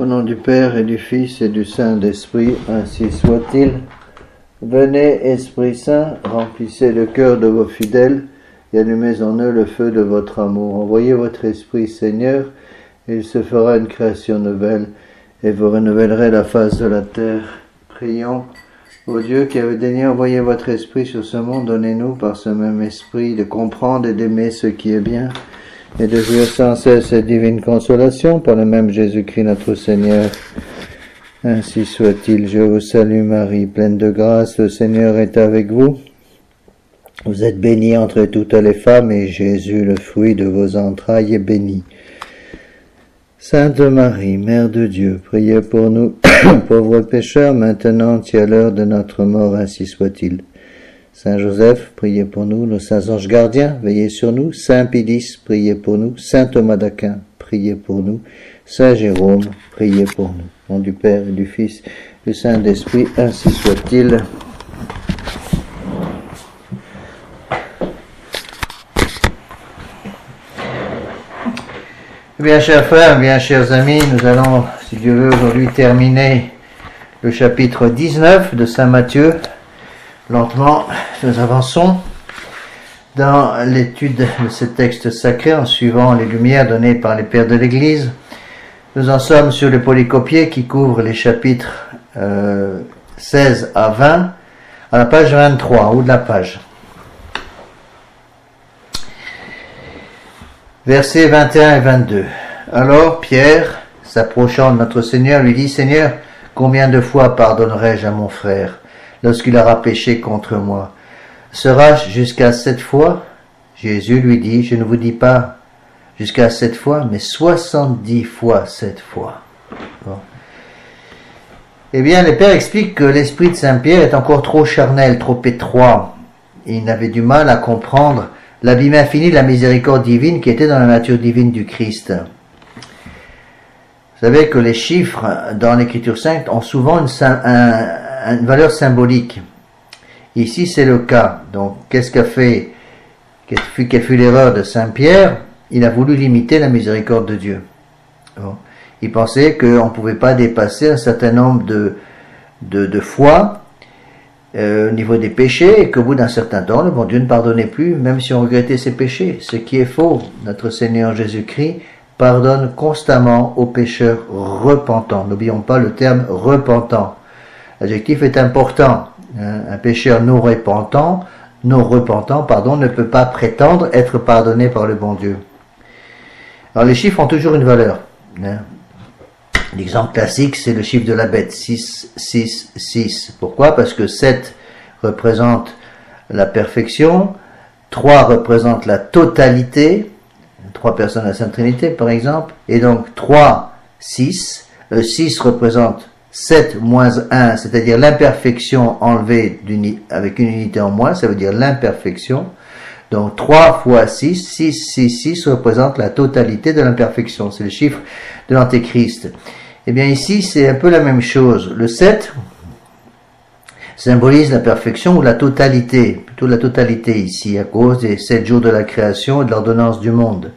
Au nom du Père et du Fils et du Saint-Esprit, ainsi soit-il. Venez, Esprit Saint, remplissez le cœur de vos fidèles et allumez en eux le feu de votre amour. Envoyez votre Esprit, Seigneur, et il se fera une création nouvelle et vous renouvellerez la face de la terre. Prions. Ô Dieu qui avez daigné envoyer votre Esprit sur ce monde, donnez-nous par ce même Esprit de comprendre et d'aimer ce qui est bien et de jouir sans cesse cette divine consolation par le même Jésus-Christ notre Seigneur. Ainsi soit-il. Je vous salue Marie, pleine de grâce, le Seigneur est avec vous. Vous êtes bénie entre toutes les femmes et Jésus, le fruit de vos entrailles, est béni. Sainte Marie, Mère de Dieu, priez pour nous, pauvres pécheurs, maintenant et à l'heure de notre mort, ainsi soit-il. Saint Joseph, priez pour nous. Nos saints anges gardiens, veillez sur nous. Saint Pédis, priez pour nous. Saint Thomas d'Aquin, priez pour nous. Saint Jérôme, priez pour nous. Au nom du Père et du Fils et du Saint-Esprit, ainsi soit-il. Bien, chers frères, bien, chers amis, nous allons, si Dieu veut, aujourd'hui terminer le chapitre 19 de Saint Matthieu. Lentement, nous avançons dans l'étude de ce texte sacré en suivant les lumières données par les pères de l'Église. Nous en sommes sur le polycopier qui couvre les chapitres 16 à 20 à la page 23, en haut de la page. Versets 21 et 22. Alors Pierre, s'approchant de notre Seigneur, lui dit, « Seigneur, combien de fois pardonnerai-je à mon frère lorsqu'il aura péché contre moi? Sera-je jusqu'à 7 fois ?» Jésus lui dit, « Je ne vous dis pas jusqu'à 7 fois, mais 70 fois 7 fois. » Bon. Eh bien, les pères expliquent que l'esprit de Saint-Pierre est encore trop charnel, trop étroit. Il avait du mal à comprendre l'abîme infini de la miséricorde divine qui était dans la nature divine du Christ. Vous savez que les chiffres dans l'Écriture sainte ont souvent une valeur symbolique. Ici, c'est le cas. Donc, quelle fut l'erreur de Saint-Pierre? Il a voulu limiter la miséricorde de Dieu. Bon. Il pensait qu'on ne pouvait pas dépasser un certain nombre de fois au niveau des péchés, et qu'au bout d'un certain temps, le bon Dieu ne pardonnait plus, même si on regrettait ses péchés. Ce qui est faux. Notre Seigneur Jésus-Christ pardonne constamment aux pécheurs repentants. N'oublions pas le terme repentant. L'adjectif est important. Un pécheur non repentant, ne peut pas prétendre être pardonné par le bon Dieu. Alors les chiffres ont toujours une valeur. L'exemple classique, c'est le chiffre de la bête, 6, 6, 6. Pourquoi? Parce que 7 représente la perfection, 3 représente la totalité, 3 personnes de la Sainte Trinité par exemple, et donc 3, 6, 6 représente 7 moins 1, c'est-à-dire l'imperfection enlevée avec une unité en moins, ça veut dire l'imperfection. Donc 3 fois 6, 6, 6, 6 représente la totalité de l'imperfection. C'est le chiffre de l'Antéchrist. Eh bien ici, c'est un peu la même chose. Le 7 symbolise la perfection ou la totalité, plutôt la totalité ici, à cause des 7 jours de la création et de l'ordonnance du monde.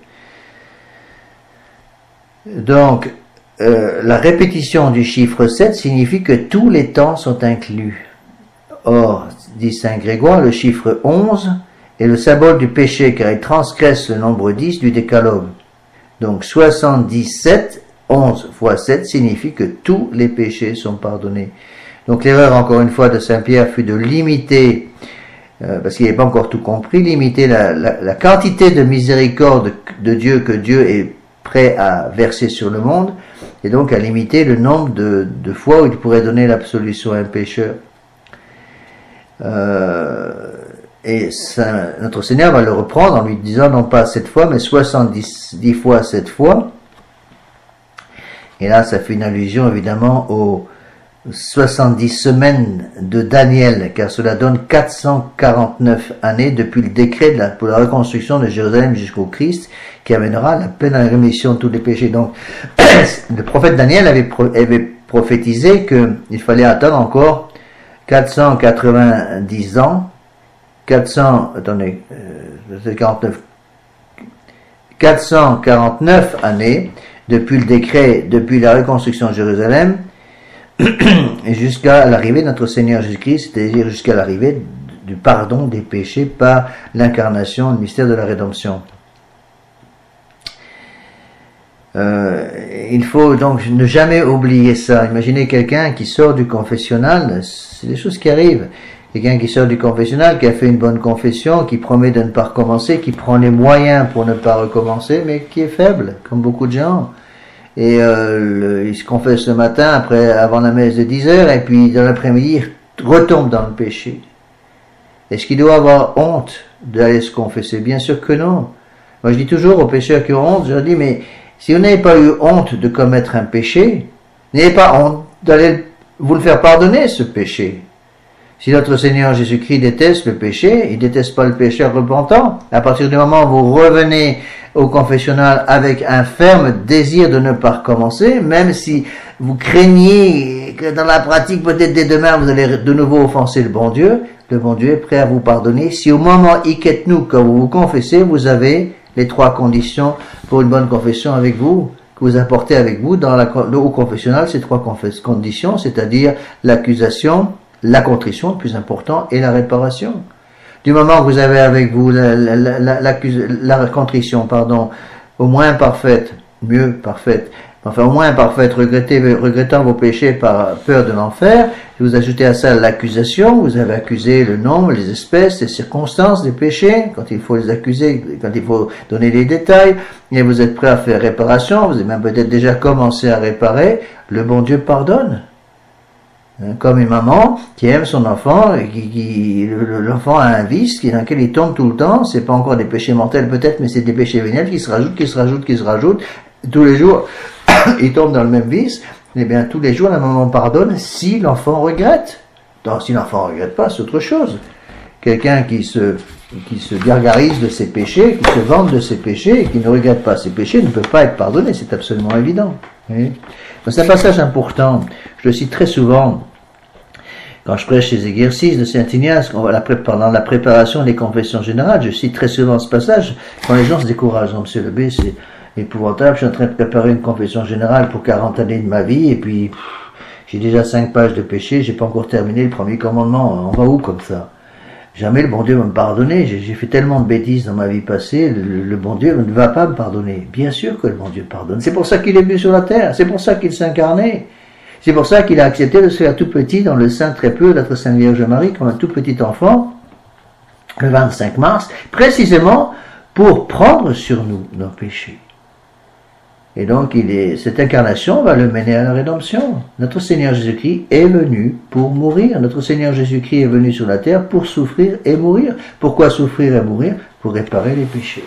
Donc, la répétition du chiffre 7 signifie que tous les temps sont inclus. Or, dit Saint Grégoire, le chiffre 11 est le symbole du péché car il transgresse le nombre 10 du décalogue. Donc 77, 11 fois 7 signifie que tous les péchés sont pardonnés. Donc l'erreur encore une fois de Saint Pierre fut de limiter, parce qu'il n'avait pas encore tout compris, limiter la quantité de miséricorde de Dieu que Dieu est prêt à verser sur le monde, et donc à limiter le nombre de fois où il pourrait donner l'absolution à un pécheur. Et notre Seigneur va le reprendre en lui disant non pas 7 fois, mais 70 fois 7 fois. Et là, ça fait une allusion évidemment aux 70 semaines de Daniel, car cela donne 449 années depuis le décret pour la reconstruction de Jérusalem jusqu'au Christ, qui amènera la pleine rémission de tous les péchés. Donc, le prophète Daniel avait prophétisé qu'il fallait attendre encore 490 ans, 449 années depuis le décret, depuis la reconstruction de Jérusalem, jusqu'à l'arrivée de notre Seigneur Jésus-Christ, c'est-à-dire jusqu'à l'arrivée du pardon des péchés par l'incarnation, le mystère de la rédemption. Il faut donc ne jamais oublier ça. Imaginez quelqu'un qui sort du confessionnal, c'est des choses qui arrivent. Quelqu'un qui sort du confessionnal, qui a fait une bonne confession, qui promet de ne pas recommencer, qui prend les moyens pour ne pas recommencer, mais qui est faible, comme beaucoup de gens. Et il se confesse le matin, avant la messe de 10 heures, et puis dans l'après-midi, il retombe dans le péché. Est-ce qu'il doit avoir honte d'aller se confesser? Bien sûr que non. Moi je dis toujours aux pécheurs qui ont honte, je leur dis, mais si vous n'avez pas eu honte de commettre un péché, n'ayez pas honte d'aller vous le faire pardonner, ce péché. Si notre Seigneur Jésus-Christ déteste le péché, il déteste pas le pécheur repentant. À partir du moment où vous revenez au confessionnal avec un ferme désir de ne pas recommencer, même si vous craignez que dans la pratique, peut-être dès demain, vous allez de nouveau offenser le bon Dieu est prêt à vous pardonner. Si au moment iquet-nous, quand vous vous confessez, vous avez les 3 conditions pour une bonne confession avec vous, que vous apportez avec vous dans au confessionnal, ces 3 conditions, c'est-à-dire l'accusation, la contrition, le plus important, et la réparation. Du moment que vous avez avec vous la contrition, au moins parfaite, mieux parfaite, enfin au moins parfaite, regrettant vos péchés par peur de l'enfer, et vous ajoutez à ça l'accusation, vous avez accusé le nombre, les espèces, les circonstances des péchés, quand il faut les accuser, quand il faut donner les détails, et vous êtes prêt à faire réparation, vous avez même peut-être déjà commencé à réparer, le bon Dieu pardonne. Comme une maman qui aime son enfant, et l'enfant a un vice dans lequel il tombe tout le temps, c'est pas encore des péchés mortels peut-être, mais c'est des péchés véniels qui se rajoutent, tous les jours, il tombe dans le même vice, et bien tous les jours la maman pardonne si l'enfant regrette. Donc si l'enfant regrette pas, c'est autre chose. Quelqu'un qui se gargarise de ses péchés, qui se vante de ses péchés, et qui ne regrette pas ses péchés, ne peut pas être pardonné, c'est absolument évident. Oui. C'est un passage important, je le cite très souvent, quand je prêche les exercices de Saint Ignace, pendant la préparation des confessions générales, je cite très souvent ce passage, quand les gens se découragent. Donc, monsieur Lebé, c'est épouvantable, je suis en train de préparer une confession générale pour 40 années de ma vie, et puis j'ai déjà 5 pages de péché, j'ai pas encore terminé le premier commandement, on va où comme ça? Jamais le bon Dieu va me pardonner, j'ai fait tellement de bêtises dans ma vie passée, le bon Dieu ne va pas me pardonner. Bien sûr que le bon Dieu pardonne, c'est pour ça qu'il est venu sur la terre, c'est pour ça qu'il s'incarnait. C'est pour ça qu'il a accepté de se faire tout petit dans le sein très peu de notre Sainte Vierge Marie, comme un tout petit enfant, le 25 mars, précisément pour prendre sur nous nos péchés. Et donc, cette incarnation va le mener à la rédemption. Notre Seigneur Jésus-Christ est venu pour mourir. Notre Seigneur Jésus-Christ est venu sur la terre pour souffrir et mourir. Pourquoi souffrir et mourir? Pour réparer les péchés.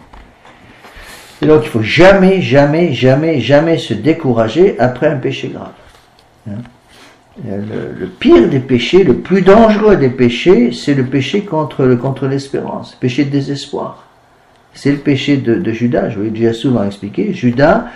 Et donc, il faut jamais, jamais, jamais, jamais se décourager après un péché grave. Le pire des péchés, le plus dangereux des péchés, c'est le péché contre l'espérance, le péché de désespoir. C'est le péché de Judas, je vous l'ai déjà souvent expliqué. Judas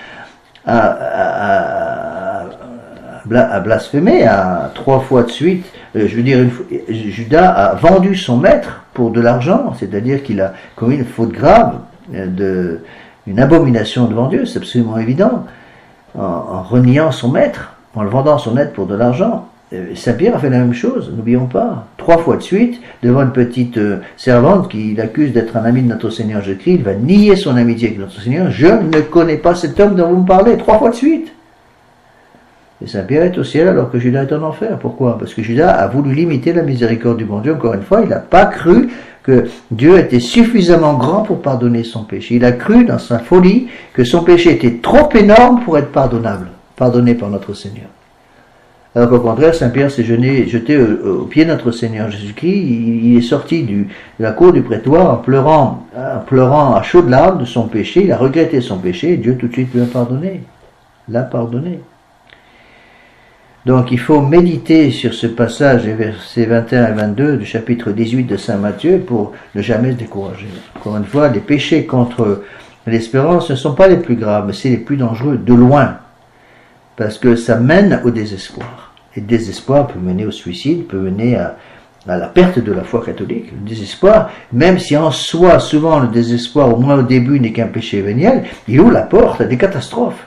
a blasphémé 3 fois de suite. Judas a vendu son maître pour de l'argent, c'est-à-dire qu'il a commis une faute grave, une abomination devant Dieu, c'est absolument évident, en reniant son maître. En le vendant son maître pour de l'argent. Saint Pierre a fait la même chose, n'oublions pas. 3 fois de suite, devant une petite servante qui l'accuse d'être un ami de notre Seigneur Jésus-Christ, il va nier son amitié avec notre Seigneur. Je ne connais pas cet homme dont vous me parlez. 3 fois de suite. Et Saint Pierre est au ciel alors que Judas est en enfer. Pourquoi? Parce que Judas a voulu limiter la miséricorde du bon Dieu. Encore une fois, il n'a pas cru que Dieu était suffisamment grand pour pardonner son péché. Il a cru dans sa folie que son péché était trop énorme pour être pardonné par notre Seigneur. Alors qu'au contraire, Saint Pierre s'est jeté au pied de notre Seigneur Jésus-Christ, il est sorti de la cour du prétoire en pleurant à chaudes larmes de son péché, il a regretté son péché, et Dieu tout de suite lui a pardonné. L'a pardonné. Donc il faut méditer sur ce passage, les versets 21 et 22 du chapitre 18 de Saint Matthieu pour ne jamais se décourager. Encore une fois, les péchés contre l'espérance ne sont pas les plus graves, mais c'est les plus dangereux de loin. Parce que ça mène au désespoir. Et le désespoir peut mener au suicide, peut mener à la perte de la foi catholique. Le désespoir, même si en soi, souvent le désespoir, au moins au début, n'est qu'un péché véniel, il ouvre la porte à des catastrophes.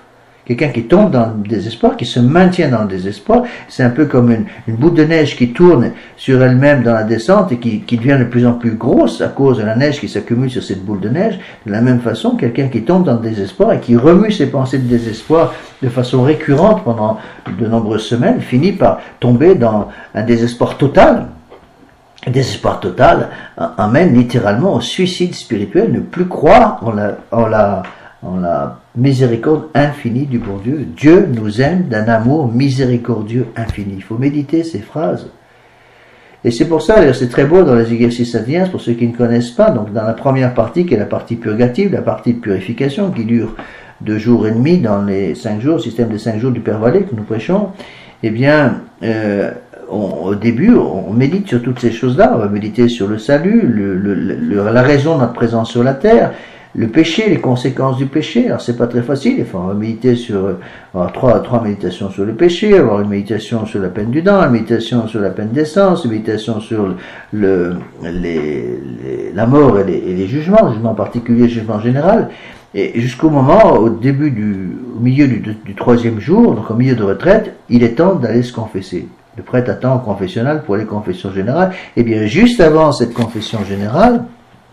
Quelqu'un qui tombe dans le désespoir, qui se maintient dans le désespoir, c'est un peu comme une boule de neige qui tourne sur elle-même dans la descente et qui devient de plus en plus grosse à cause de la neige qui s'accumule sur cette boule de neige. De la même façon, quelqu'un qui tombe dans le désespoir et qui remue ses pensées de désespoir de façon récurrente pendant de nombreuses semaines, finit par tomber dans un désespoir total. Le désespoir total amène littéralement au suicide spirituel, ne plus croire en la miséricorde infinie du bon Dieu. Dieu nous aime d'un amour miséricordieux infini. Il faut méditer ces phrases. Et c'est pour ça, c'est très beau dans les exercices indiens, pour ceux qui ne connaissent pas, donc dans la première partie, qui est la partie purgative, la partie de purification, qui dure 2 jours et demi dans les 5 jours, le système des 5 jours du Père Vallée que nous prêchons, eh bien, au début, on médite sur toutes ces choses-là. On va méditer sur le salut, la raison de notre présence sur la terre, le péché, les conséquences du péché. Alors c'est pas très facile, il faut méditer sur trois méditations sur le péché, avoir une méditation sur la peine du dent, une méditation sur la peine d'essence, une méditation sur la mort et les jugements, le jugement particulier, le jugement général. Et jusqu'au moment, au milieu du 3e jour, donc au milieu de retraite, il est temps d'aller se confesser. Le prêtre attend au confessionnal pour les confessions générales. Et bien juste avant cette confession générale,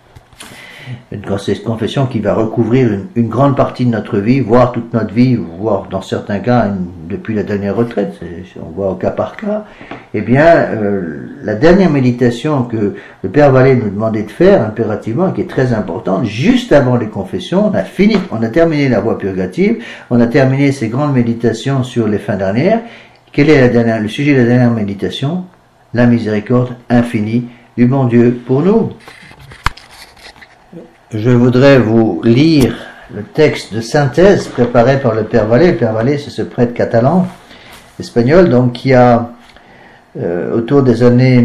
cette confession qui va recouvrir une grande partie de notre vie, voire toute notre vie, voire dans certains cas depuis la dernière retraite, on voit au cas par cas, eh bien la dernière méditation que le Père Vallée nous demandait de faire impérativement, qui est très importante, juste avant les confessions, on a terminé la voie purgative, on a terminé ces grandes méditations sur les fins dernières. Quel est le sujet de la dernière méditation? La miséricorde infinie du bon Dieu pour nous. Je voudrais vous lire le texte de synthèse préparé par le Père Vallée. Le Père Vallée, c'est ce prêtre catalan, espagnol, donc qui a, autour des années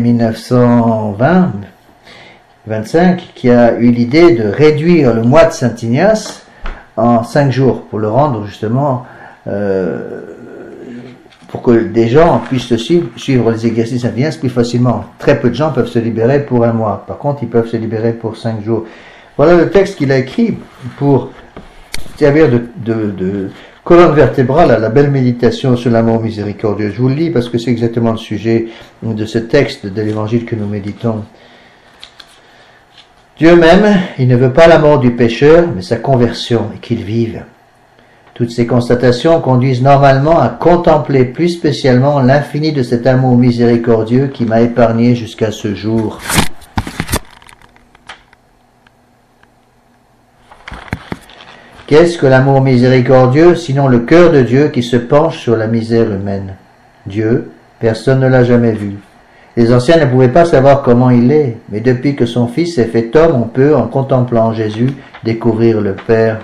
1920-25, qui a eu l'idée de réduire le mois de Saint-Ignace en 5 jours, pour le rendre justement, pour que des gens puissent suivre les exercices indiens plus facilement. Très peu de gens peuvent se libérer pour 1 mois. Par contre, ils peuvent se libérer pour 5 jours. Voilà le texte qu'il a écrit pour servir de colonne vertébrale à la belle méditation sur l'amour miséricordieux. Je vous le lis parce que c'est exactement le sujet de ce texte de l'évangile que nous méditons. Dieu m'aime, il ne veut pas la mort du pécheur, mais sa conversion et qu'il vive. Toutes ces constatations conduisent normalement à contempler plus spécialement l'infini de cet amour miséricordieux qui m'a épargné jusqu'à ce jour. Qu'est-ce que l'amour miséricordieux, sinon le cœur de Dieu qui se penche sur la misère humaine? Dieu, personne ne l'a jamais vu. Les anciens ne pouvaient pas savoir comment il est, mais depuis que son Fils est fait homme, on peut, en contemplant Jésus, découvrir le Père.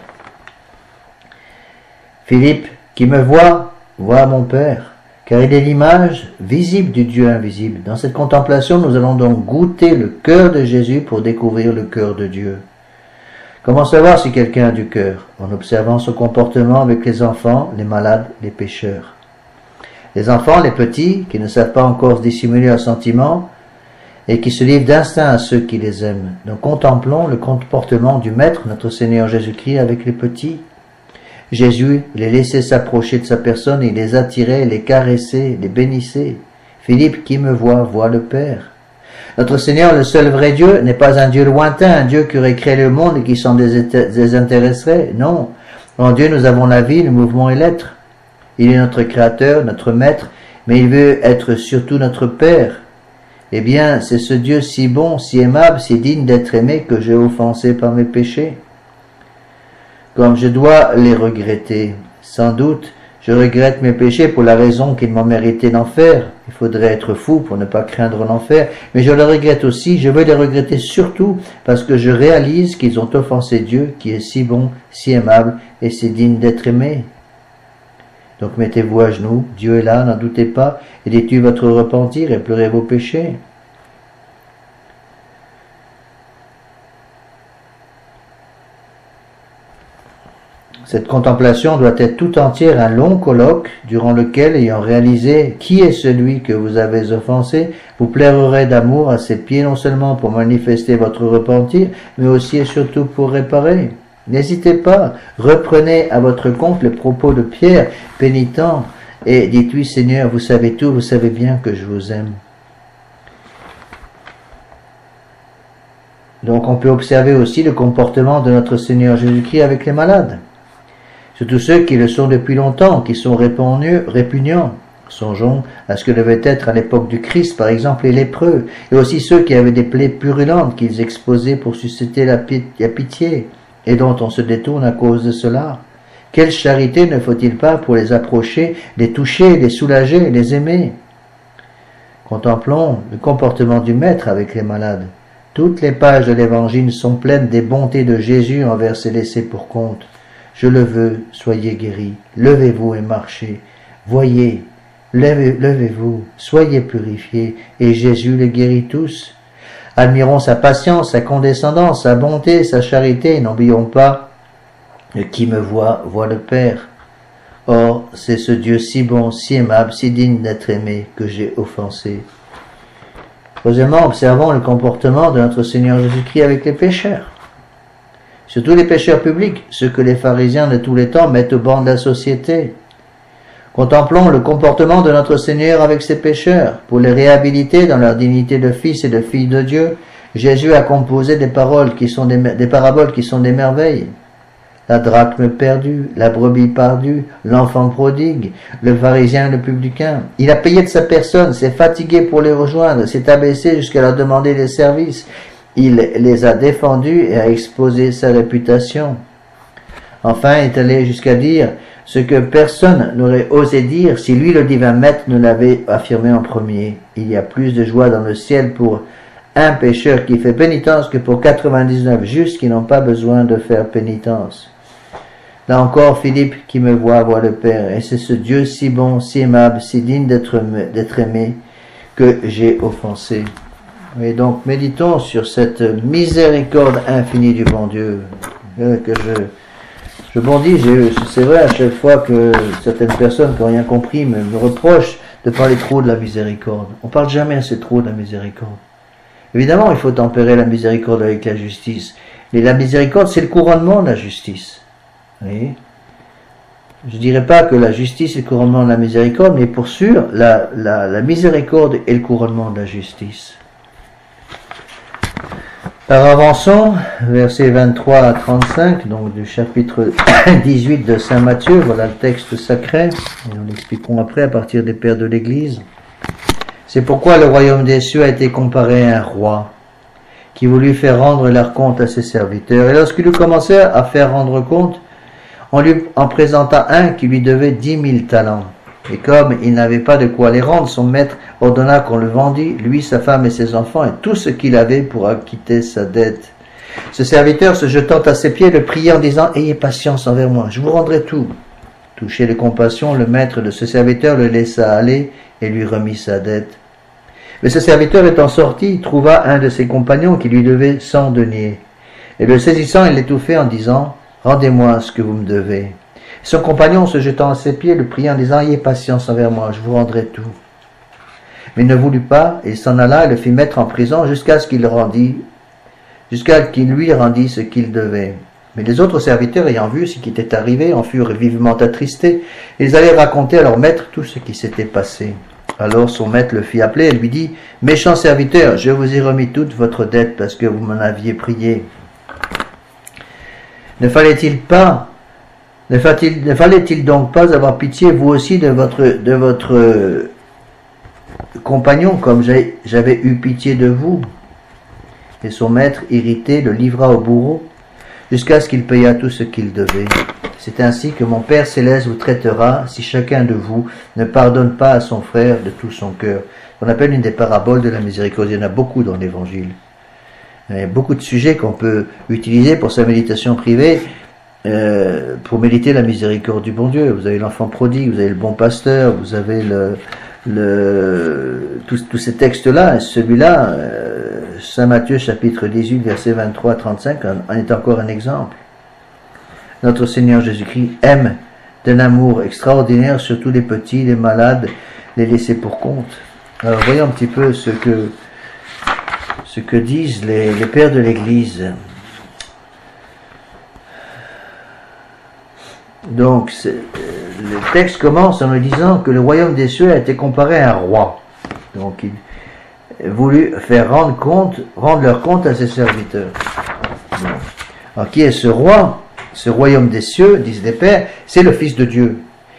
Philippe, qui me voit, voit mon Père, car il est l'image visible du Dieu invisible. Dans cette contemplation, nous allons donc goûter le cœur de Jésus pour découvrir le cœur de Dieu. Comment savoir si quelqu'un a du cœur? En observant son comportement avec les enfants, les malades, les pécheurs. Les enfants, les petits, qui ne savent pas encore se dissimuler un sentiment et qui se livrent d'instinct à ceux qui les aiment. Donc contemplons le comportement du Maître, notre Seigneur Jésus-Christ, avec les petits. Jésus les laissait s'approcher de sa personne, il les attirait, les caressait, les bénissait. Philippe, qui me voit, voit le Père. Notre Seigneur, le seul vrai Dieu, n'est pas un Dieu lointain, un Dieu qui aurait créé le monde et qui s'en désintéresserait. Non. En Dieu, nous avons la vie, le mouvement et l'être. Il est notre Créateur, notre Maître, mais il veut être surtout notre Père. Eh bien, c'est ce Dieu si bon, si aimable, si digne d'être aimé que j'ai offensé par mes péchés. Comme je dois les regretter, sans doute, je regrette mes péchés pour la raison qu'ils m'ont mérité l'enfer. Il faudrait être fou pour ne pas craindre l'enfer. Mais je le regrette aussi, je veux les regretter surtout parce que je réalise qu'ils ont offensé Dieu qui est si bon, si aimable et si digne d'être aimé. Donc mettez-vous à genoux, Dieu est là, n'en doutez pas, et dites-lui votre repentir et pleurez vos péchés. Cette contemplation doit être tout entière un long colloque durant lequel, ayant réalisé qui est celui que vous avez offensé, vous plairerez d'amour à ses pieds non seulement pour manifester votre repentir, mais aussi et surtout pour réparer. N'hésitez pas, reprenez à votre compte le propos de Pierre, pénitent, et dites-lui, Seigneur, vous savez tout, vous savez bien que je vous aime. Donc on peut observer aussi le comportement de notre Seigneur Jésus-Christ avec les malades. Surtout ceux qui le sont depuis longtemps, qui sont répugnants. Songeons à ce que devaient être à l'époque du Christ, par exemple, les lépreux, et aussi ceux qui avaient des plaies purulentes qu'ils exposaient pour susciter la pitié, et dont on se détourne à cause de cela. Quelle charité ne faut-il pas pour les approcher, les toucher, les soulager, les aimer? Contemplons le comportement du Maître avec les malades. Toutes les pages de l'Évangile sont pleines des bontés de Jésus envers ses laissés pour compte. Je le veux, soyez guéris, levez-vous et marchez. Voyez, levez-vous, soyez purifiés, et Jésus les guérit tous. Admirons sa patience, sa condescendance, sa bonté, sa charité, et n'oublions pas, qui me voit, voit le Père. Or, c'est ce Dieu si bon, si aimable, si digne d'être aimé, que j'ai offensé. Troisièmement, observons le comportement de notre Seigneur Jésus-Christ avec les pécheurs. Surtout les pécheurs publics, ceux que les pharisiens de tous les temps mettent au banc de la société. Contemplons le comportement de notre Seigneur avec ces pécheurs. Pour les réhabiliter dans leur dignité de fils et de filles de Dieu, Jésus a composé des paraboles qui sont des merveilles. La drachme perdue, la brebis perdue, l'enfant prodigue, le pharisien et le publicain. Il a payé de sa personne, s'est fatigué pour les rejoindre, s'est abaissé jusqu'à leur demander des services. Il les a défendus et a exposé sa réputation. Enfin, il est allé jusqu'à dire ce que personne n'aurait osé dire si lui, le divin maître, ne l'avait affirmé en premier. Il y a plus de joie dans le ciel pour un pécheur qui fait pénitence que pour 99 justes qui n'ont pas besoin de faire pénitence. Là encore, Philippe, qui me voit le Père, et c'est ce Dieu si bon, si aimable, si digne d'être aimé, que j'ai offensé. Et donc, méditons sur cette miséricorde infinie du bon Dieu, que je bondis. C'est vrai, à chaque fois que certaines personnes qui n'ont rien compris me reprochent de parler trop de la miséricorde. On parle jamais assez trop de la miséricorde. Évidemment, il faut tempérer la miséricorde avec la justice. Mais la miséricorde, c'est le couronnement de la justice. Vous voyez ? Je ne dirais pas que la justice est le couronnement de la miséricorde, mais pour sûr, la miséricorde est le couronnement de la justice. Alors avançons, versets 23 à 35, donc du chapitre 18 de Saint Matthieu, voilà le texte sacré, et nous l'expliquerons après à partir des pères de l'Église. C'est pourquoi le royaume des cieux a été comparé à un roi, qui voulut faire rendre leur compte à ses serviteurs. Et lorsqu'il eut commencé à faire rendre compte, on lui en présenta un qui lui devait 10 000 talents. Et comme il n'avait pas de quoi les rendre, son maître ordonna qu'on le vendît, lui, sa femme et ses enfants, et tout ce qu'il avait pour acquitter sa dette. Ce serviteur, se jetant à ses pieds, le priait en disant « Ayez patience envers moi, je vous rendrai tout. » Touché de compassion, le maître de ce serviteur le laissa aller et lui remit sa dette. Mais ce serviteur étant sorti, trouva un de ses compagnons qui lui devait 100 deniers. Et le saisissant, il l'étouffait en disant « Rendez-moi ce que vous me devez. » Son compagnon, se jetant à ses pieds, le priait en disant « Ayez patience envers moi, je vous rendrai tout. » Mais il ne voulut pas, et il s'en alla et le fit mettre en prison jusqu'à ce qu'il lui rendît ce qu'il devait. Mais les autres serviteurs, ayant vu ce qui était arrivé, en furent vivement attristés, et ils allaient raconter à leur maître tout ce qui s'était passé. Alors son maître le fit appeler et lui dit « Méchant serviteur, je vous ai remis toute votre dette parce que vous m'en aviez prié. Ne fallait-il donc pas avoir pitié, vous aussi, de votre compagnon, comme j'avais eu pitié de vous ?» Et son maître, irrité, le livra au bourreau, jusqu'à ce qu'il payât tout ce qu'il devait. C'est ainsi que mon Père Céleste vous traitera, si chacun de vous ne pardonne pas à son frère de tout son cœur. On appelle une des paraboles de la miséricorde. Il y en a beaucoup dans l'Évangile. Il y a beaucoup de sujets qu'on peut utiliser pour sa méditation privée, pour méditer la miséricorde du bon Dieu. Vous avez l'enfant prodigue, vous avez le bon pasteur, vous avez tous ces textes-là, et celui-là, Saint Matthieu chapitre 18, verset 23-35, en est encore un exemple. Notre Seigneur Jésus-Christ aime d'un amour extraordinaire, surtout les petits, les malades, les laissés pour compte. Alors voyons un petit peu ce que disent les pères de l'Église. Donc, le texte commence en nous disant que le royaume des cieux a été comparé à un roi. Donc, il voulu faire rendre leur compte à ses serviteurs. Donc, alors, qui est ce roi? Ce royaume des cieux, disent les pères, c'est le Fils de Dieu.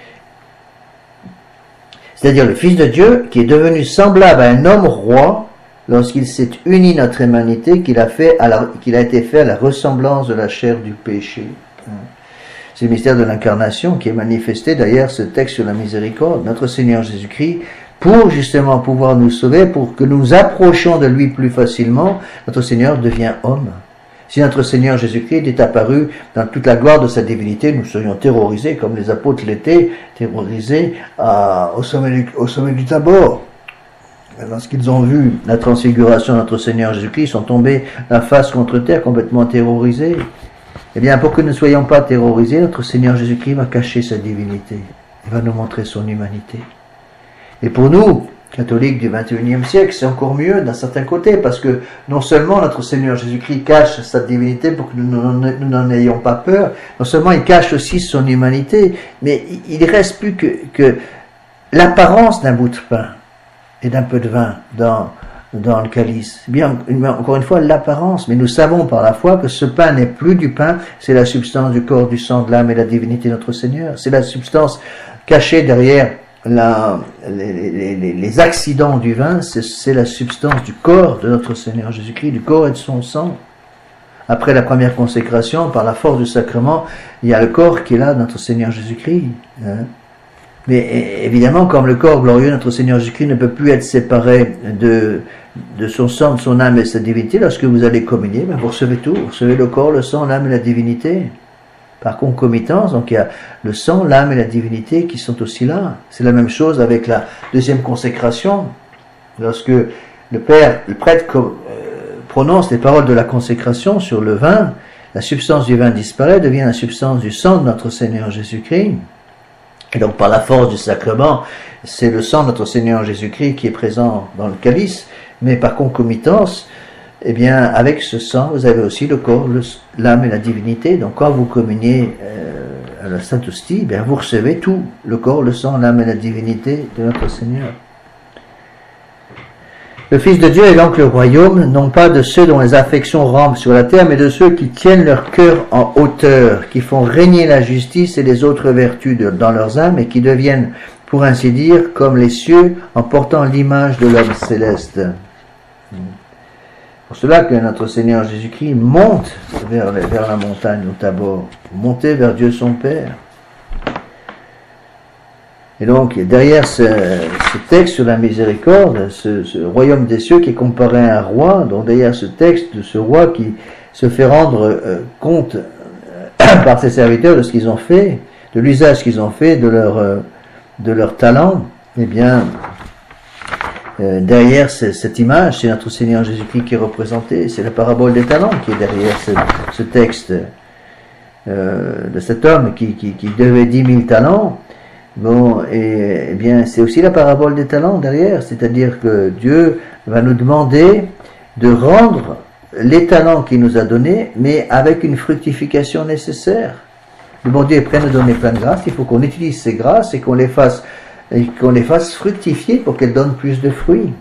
C'est-à-dire le Fils de Dieu qui est devenu semblable à un homme roi lorsqu'il s'est uni notre humanité, qu'il a été fait à la ressemblance de la chair du péché. C'est le mystère de l'incarnation qui est manifesté d'ailleurs ce texte sur la miséricorde. Notre Seigneur Jésus-Christ, pour justement pouvoir nous sauver, pour que nous approchions de lui plus facilement, notre Seigneur devient homme. Si notre Seigneur Jésus-Christ est apparu dans toute la gloire de sa divinité, nous serions terrorisés comme les apôtres l'étaient, terrorisés au sommet du Tabor. Lorsqu'ils ont vu la transfiguration de notre Seigneur Jésus-Christ, ils sont tombés la face contre terre, complètement terrorisés. Eh bien, pour que nous ne soyons pas terrorisés, notre Seigneur Jésus-Christ va cacher sa divinité. Il va nous montrer son humanité. Et pour nous, catholiques du XXIe siècle, c'est encore mieux d'un certain côté, parce que non seulement notre Seigneur Jésus-Christ cache sa divinité pour que nous n'en ayons pas peur, non seulement il cache aussi son humanité, mais il ne reste plus que l'apparence d'un bout de pain et d'un peu de vin dans le calice. Bien, encore une fois, l'apparence, mais nous savons par la foi que ce pain n'est plus du pain, c'est la substance du corps, du sang, de l'âme et de la divinité de notre Seigneur. C'est la substance cachée derrière les accidents du vin, c'est la substance du corps de notre Seigneur Jésus-Christ, du corps et de son sang. Après la première consécration, par la force du sacrement, il y a le corps qui est là, notre Seigneur Jésus-Christ. Mais évidemment, comme le corps glorieux de notre Seigneur Jésus-Christ ne peut plus être séparé de son sang, de son âme et de sa divinité, lorsque vous allez communier, vous recevez tout. Vous recevez le corps, le sang, l'âme et la divinité. Par concomitance, donc il y a le sang, l'âme et la divinité qui sont aussi là. C'est la même chose avec la deuxième consécration. Lorsque le prêtre prononce les paroles de la consécration sur le vin, la substance du vin disparaît, devient la substance du sang de notre Seigneur Jésus-Christ. Et donc par la force du sacrement, c'est le sang de notre Seigneur Jésus-Christ qui est présent dans le calice, mais par concomitance, eh bien, avec ce sang, vous avez aussi le corps, l'âme et la divinité. Donc, quand vous communiez à la Sainte Hostie, bien, vous recevez tout, le corps, le sang, l'âme et la divinité de notre Seigneur. Le Fils de Dieu est donc le royaume, non pas de ceux dont les affections rampent sur la terre, mais de ceux qui tiennent leur cœur en hauteur, qui font régner la justice et les autres vertus dans leurs âmes, et qui deviennent, pour ainsi dire, comme les cieux, en portant l'image de l'homme céleste. Pour cela que notre Seigneur Jésus-Christ monte vers la montagne au Tabor, monter vers Dieu son Père. Et donc, derrière ce texte sur la miséricorde, ce royaume des cieux qui est comparé à un roi, donc derrière ce texte de ce roi qui se fait rendre compte par ses serviteurs de ce qu'ils ont fait, de l'usage qu'ils ont fait de leur talent, eh bien, derrière cette image, c'est notre Seigneur Jésus-Christ qui est représenté. C'est la parabole des talents qui est derrière ce texte de cet homme qui devait 10 000 talents. Bon, et bien, c'est aussi la parabole des talents derrière, c'est-à-dire que Dieu va nous demander de rendre les talents qu'il nous a donnés, mais avec une fructification nécessaire. Le bon Dieu est prêt à nous donner plein de grâces, il faut qu'on utilise ces grâces et qu'on les fasse fructifier pour qu'elles donnent plus de fruits.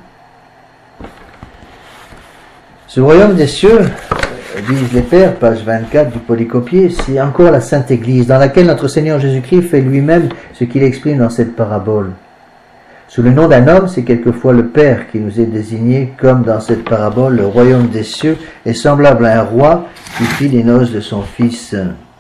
Ce royaume des cieux, disent les pères, page 24 du Polycopier, c'est encore la Sainte Église, dans laquelle notre Seigneur Jésus-Christ fait lui-même ce qu'il exprime dans cette parabole. Sous le nom d'un homme, c'est quelquefois le Père qui nous est désigné, comme dans cette parabole, le royaume des cieux est semblable à un roi qui fit les noces de son fils.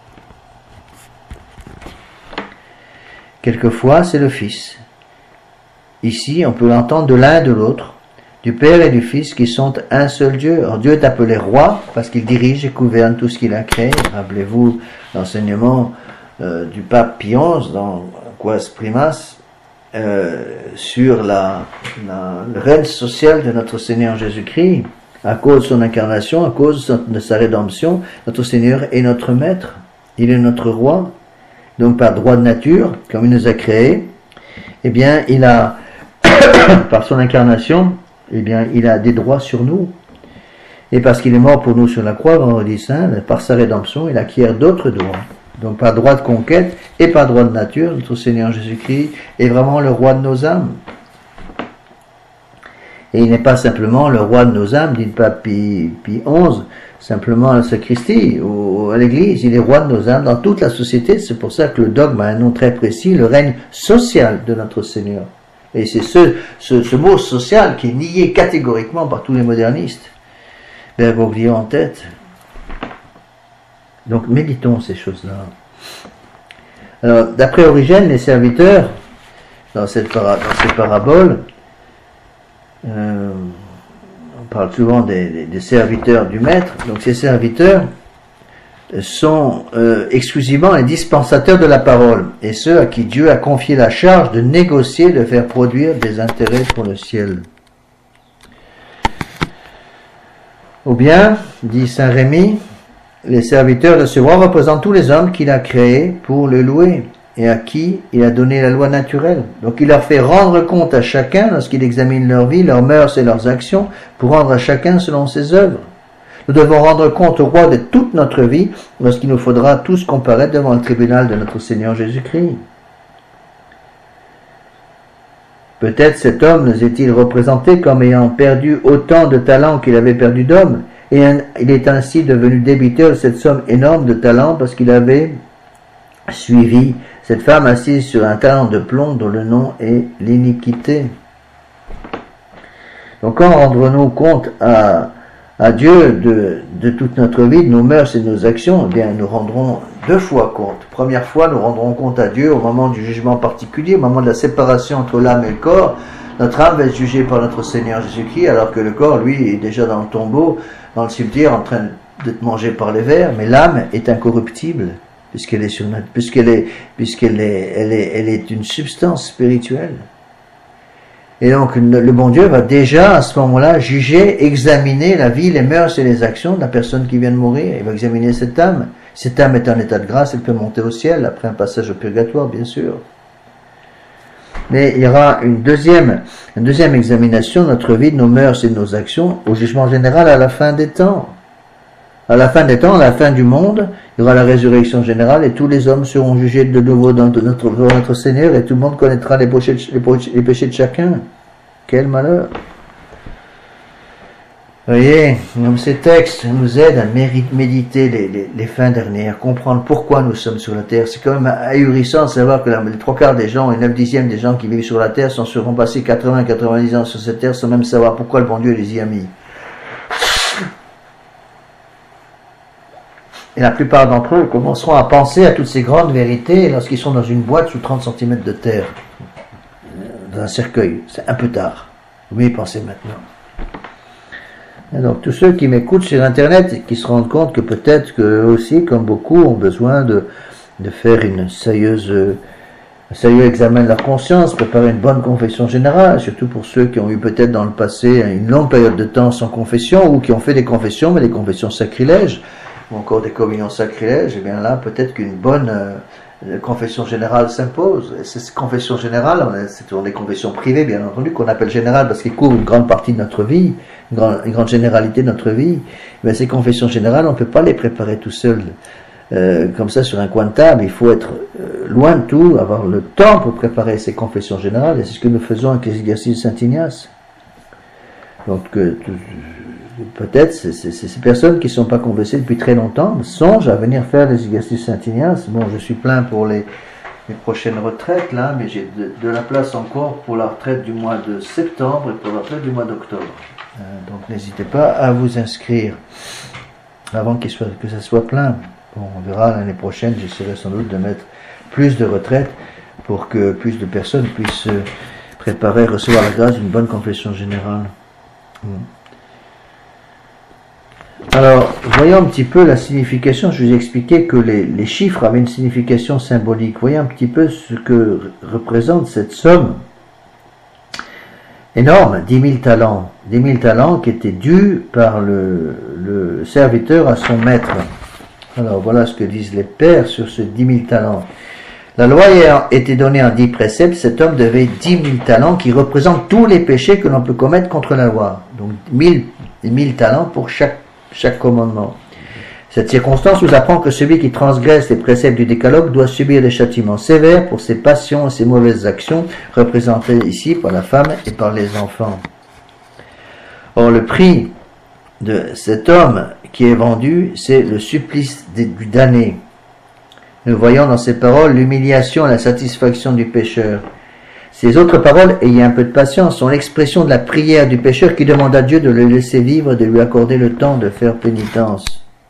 Quelquefois, c'est le Fils. Ici, on peut l'entendre de l'un et de l'autre, du Père et du Fils qui sont un seul Dieu. Alors Dieu est appelé roi parce qu'il dirige et gouverne tout ce qu'il a créé. Rappelez-vous l'enseignement du pape Pie XI dans Quas Primas sur le règne social de notre Seigneur Jésus-Christ. À cause de son incarnation, à cause de sa rédemption, notre Seigneur est notre maître. Il est notre roi. Donc par droit de nature, comme il nous a créés, eh bien il a, par son incarnation, eh bien il a des droits sur nous. Et parce qu'il est mort pour nous sur la croix, vendredi saint, par sa rédemption, il acquiert d'autres droits. Donc par droit de conquête et par droit de nature, notre Seigneur Jésus-Christ est vraiment le roi de nos âmes. Et il n'est pas simplement le roi de nos âmes, dit le pape Pie XI, simplement à la sacristie ou à l'église. Il est roi de nos âmes dans toute la société. C'est pour ça que le dogme a un nom très précis, le règne social de notre Seigneur. Et c'est ce mot social qui est nié catégoriquement par tous les modernistes. Bergoglio en tête. Donc méditons ces choses-là. Alors, d'après Origène, les serviteurs, dans cette parabole, on parle souvent des serviteurs du maître. Donc ces serviteurs sont exclusivement les dispensateurs de la parole, et ceux à qui Dieu a confié la charge de négocier, de faire produire des intérêts pour le ciel. Ou bien, dit saint Rémy, les serviteurs de ce roi représentent tous les hommes qu'il a créés pour le louer, et à qui il a donné la loi naturelle. Donc il leur fait rendre compte à chacun lorsqu'il examine leur vie, leurs mœurs et leurs actions, pour rendre à chacun selon ses œuvres. Nous devons rendre compte au roi de toute notre vie lorsqu'il nous faudra tous comparaître devant le tribunal de notre Seigneur Jésus-Christ. Peut-être cet homme nous est-il représenté comme ayant perdu autant de talents qu'il avait perdu d'hommes, et il est ainsi devenu débiteur de cette somme énorme de talents parce qu'il avait suivi cette femme assise sur un talent de plomb dont le nom est l'iniquité. Donc quand rendrons-nous compte à Dieu de toute notre vie, de nos mœurs et de nos actions? Eh bien, nous rendrons deux fois compte. Première fois, nous rendrons compte à Dieu au moment du jugement particulier, au moment de la séparation entre l'âme et le corps. Notre âme va être jugée par notre Seigneur Jésus-Christ, alors que le corps, lui, est déjà dans le tombeau, dans le cimetière, en train d'être mangé par les vers. Mais l'âme est incorruptible, puisqu'elle est une substance spirituelle. Et donc, le bon Dieu va déjà, à ce moment-là, juger, examiner la vie, les mœurs et les actions de la personne qui vient de mourir. Il va examiner cette âme. Cette âme est en état de grâce, elle peut monter au ciel, après un passage au purgatoire, bien sûr. Mais il y aura une deuxième examination de notre vie, de nos mœurs et de nos actions, au jugement général à la fin des temps. À la fin des temps, à la fin du monde, il y aura la résurrection générale et tous les hommes seront jugés de nouveau devant notre Seigneur et tout le monde connaîtra les péchés de chacun. Quel malheur! Vous voyez, comme ces textes nous aident à méditer les fins dernières, comprendre pourquoi nous sommes sur la terre. C'est quand même ahurissant de savoir que les 3/4 des gens et 9/10 des gens qui vivent sur la terre seront passés 80-90 ans sur cette terre sans même savoir pourquoi le bon Dieu les y a mis. Et la plupart d'entre eux commenceront à penser à toutes ces grandes vérités lorsqu'ils sont dans une boîte sous 30 cm de terre, dans un cercueil. C'est un peu tard. Oui, pensez maintenant. Et donc tous ceux qui m'écoutent sur Internet et qui se rendent compte que peut-être qu'eux aussi, comme beaucoup, ont besoin de faire un sérieux examen de leur conscience, préparer une bonne confession générale, surtout pour ceux qui ont eu peut-être dans le passé une longue période de temps sans confession ou qui ont fait des confessions, mais des confessions sacrilèges, ou encore des communions sacrilèges, et bien là, peut-être qu'une bonne confession générale s'impose. Et ces confessions générales, c'est des confessions privées, bien entendu, qu'on appelle générales parce qu'ils couvrent une grande partie de notre vie, une grande généralité de notre vie. Mais ces confessions générales, on ne peut pas les préparer tout seul, comme ça, sur un coin de table. Il faut être loin de tout, avoir le temps pour préparer ces confessions générales, et c'est ce que nous faisons avec les exercices de Saint Ignace. Donc, peut-être ces personnes qui ne sont pas confessées depuis très longtemps songent à venir faire les exercices Saint-Ignace. Bon, je suis plein pour les prochaines retraites là, mais j'ai de la place encore pour la retraite du mois de septembre et pour la retraite du mois d'octobre. Donc n'hésitez pas à vous inscrire avant que ça soit plein. Bon, on verra l'année prochaine, j'essaierai sans doute de mettre plus de retraites pour que plus de personnes puissent se préparer, recevoir la grâce d'une bonne confession générale. Alors, voyons un petit peu la signification. Je vous ai expliqué que les chiffres avaient une signification symbolique. Voyons un petit peu ce que représente cette somme énorme, 10 000 talents. 10 000 talents qui étaient dus par le serviteur à son maître. Alors, voilà ce que disent les pères sur ce 10 000 talents. La loi ayant été donnée en 10 préceptes, cet homme devait 10 000 talents qui représentent tous les péchés que l'on peut commettre contre la loi. Donc, 1000 talents pour chaque commandement. Cette circonstance nous apprend que celui qui transgresse les préceptes du décalogue doit subir des châtiments sévères pour ses passions et ses mauvaises actions, représentées ici par la femme et par les enfants. Or, le prix de cet homme qui est vendu, c'est le supplice du damné. Nous voyons dans ces paroles l'humiliation et la satisfaction du pécheur. Ces autres paroles, ayez un peu de patience, sont l'expression de la prière du pécheur qui demande à Dieu de le laisser vivre, de lui accorder le temps de faire pénitence.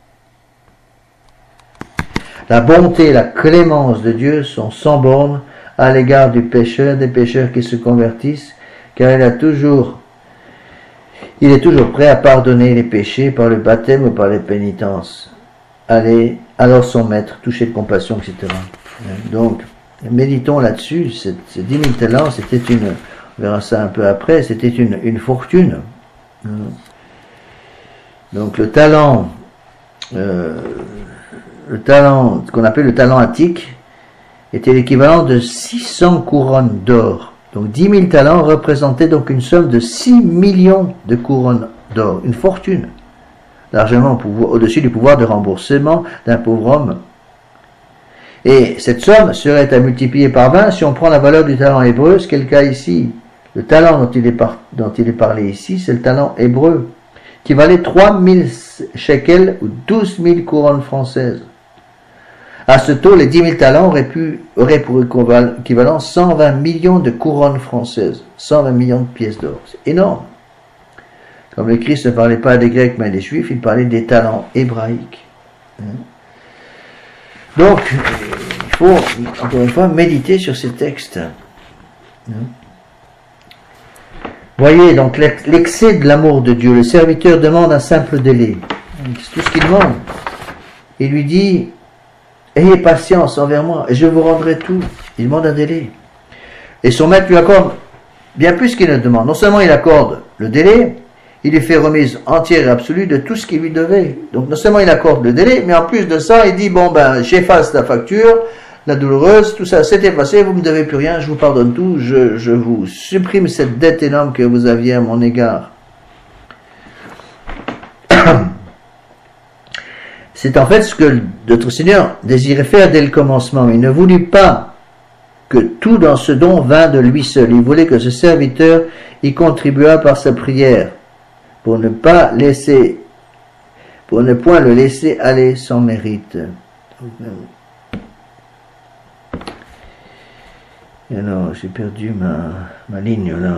La bonté et la clémence de Dieu sont sans borne à l'égard du pécheur, des pécheurs qui se convertissent, car il est toujours prêt à pardonner les péchés par le baptême ou par les pénitences. Allez, alors son maître, touché de compassion, etc. Donc, méditons là-dessus. Ces 10 000 talents, c'était on verra ça un peu après, c'était une fortune. Donc le talent, ce qu'on appelle le talent attique, était l'équivalent de 600 couronnes d'or. Donc 10 000 talents représentaient donc une somme de 6 millions de couronnes d'or, une fortune, largement au-dessus du pouvoir de remboursement d'un pauvre homme. Et cette somme serait à multiplier par 20 si on prend la valeur du talent hébreu, ce qui est le cas ici. Le talent dont il est parlé ici, c'est le talent hébreu, qui valait 3 000 shekels ou 12 000 couronnes françaises. À ce taux, les 10 000 talents auraient pour équivalent 120 millions de couronnes françaises, 120 millions de pièces d'or. C'est énorme. Comme le Christ ne parlait pas des Grecs mais des Juifs, il parlait des talents hébraïques. Donc, il faut, encore une fois, méditer sur ces textes. Voyez, donc, l'excès de l'amour de Dieu. Le serviteur demande un simple délai. C'est tout ce qu'il demande. Il lui dit, ayez patience envers moi, et je vous rendrai tout. Il demande un délai. Et son maître lui accorde bien plus qu'il ne demande. Non seulement il accorde le délai, il lui fait remise entière et absolue de tout ce qu'il lui devait. Donc non seulement il accorde le délai, mais en plus de ça, il dit, bon ben, j'efface la facture, la douloureuse, tout ça c'est effacé, vous ne me devez plus rien, je vous pardonne tout, je vous supprime cette dette énorme que vous aviez à mon égard. C'est en fait ce que notre Seigneur désirait faire dès le commencement. Il ne voulut pas que tout dans ce don vînt de lui seul. Il voulait que ce serviteur y contribuât par sa prière, pour ne point le laisser aller sans mérite. Alors, j'ai perdu ma ligne là.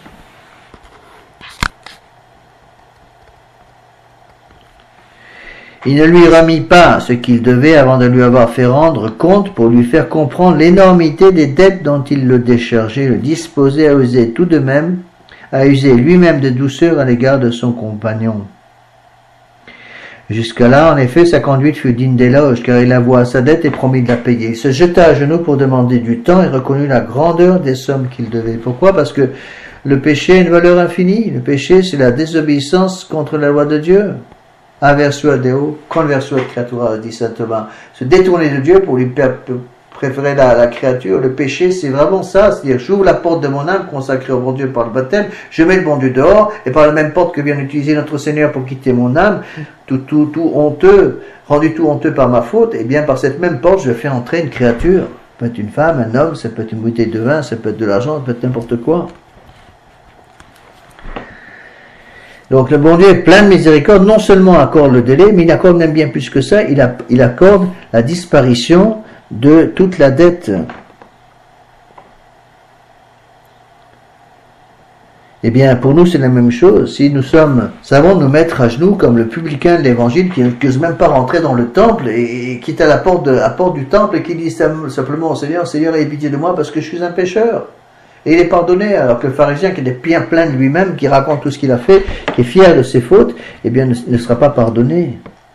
Il ne lui remit pas ce qu'il devait avant de lui avoir fait rendre compte pour lui faire comprendre l'énormité des dettes dont il le déchargeait, le disposait à user tout de même, à user lui-même de douceur à l'égard de son compagnon. Jusqu'à là, en effet, sa conduite fut digne d'éloge, car il avoua sa dette et promit de la payer. Il se jeta à genoux pour demander du temps et reconnut la grandeur des sommes qu'il devait. Pourquoi? Parce que le péché a une valeur infinie. Le péché, c'est la désobéissance contre la loi de Dieu. Aversio ad Deo, conversio ad creatura, dit saint Thomas. Se détourner de Dieu pour lui préférer la créature. Le péché, c'est vraiment ça. C'est-à-dire, j'ouvre la porte de mon âme consacrée au bon Dieu par le baptême, je mets le bon Dieu dehors, et par la même porte que vient d'utiliser notre Seigneur pour quitter mon âme, tout honteux, rendu tout honteux par ma faute, et bien par cette même porte, je fais entrer une créature. Ça peut être une femme, un homme, ça peut être une bouteille de vin, ça peut être de l'argent, ça peut être n'importe quoi. Donc le bon Dieu est plein de miséricorde, non seulement accorde le délai, mais il accorde même bien plus que ça, il accorde la disparition de toute la dette. Eh bien, pour nous, c'est la même chose. Si nous savons nous mettre à genoux comme le publicain de l'évangile qui n'ose même pas rentrer dans le temple et qui est à la porte du temple et qui dit simplement au Seigneur, Seigneur, aie pitié de moi parce que je suis un pécheur. Et il est pardonné, alors que le pharisien qui est bien plein de lui-même, qui raconte tout ce qu'il a fait, qui est fier de ses fautes, eh bien, ne sera pas pardonné.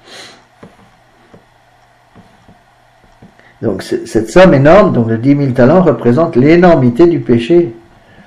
Donc, cette somme énorme, donc de 10 000 talents, représente l'énormité du péché.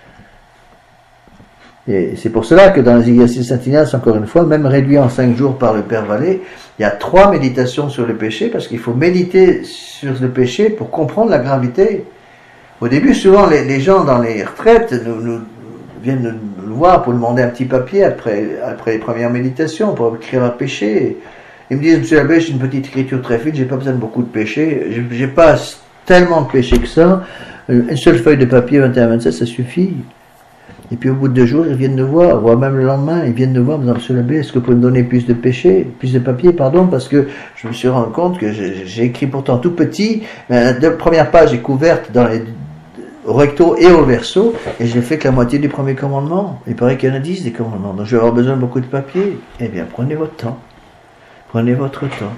Et c'est pour cela que dans les exercices Saint-Ignace, encore une fois, même réduit en 5 jours par le Père Vallée, il y a 3 méditations sur le péché, parce qu'il faut méditer sur le péché pour comprendre la gravité. Au début, souvent, les gens dans les retraites viennent nous voir pour demander un petit papier après les premières méditations, pour écrire un péché. Ils me disent, monsieur l'abbé, j'ai une petite écriture très fine, j'ai pas besoin de beaucoup de péchés, j'ai pas tellement de péchés que ça, une seule feuille de papier 21-27, ça suffit. Et puis au bout de 2 jours, ils viennent nous voir, voire même le lendemain, ils viennent nous voir, me disant, monsieur l'abbé, est-ce que vous pouvez me donner plus de papier, pardon, parce que je me suis rendu compte que j'ai écrit pourtant tout petit, mais la première page est couverte au recto et au verso, et je n'ai fait que la moitié du premier commandement. Il paraît qu'il y en a 10 des commandements, donc je vais avoir besoin de beaucoup de papier. Eh bien, prenez votre temps. Prenez votre temps.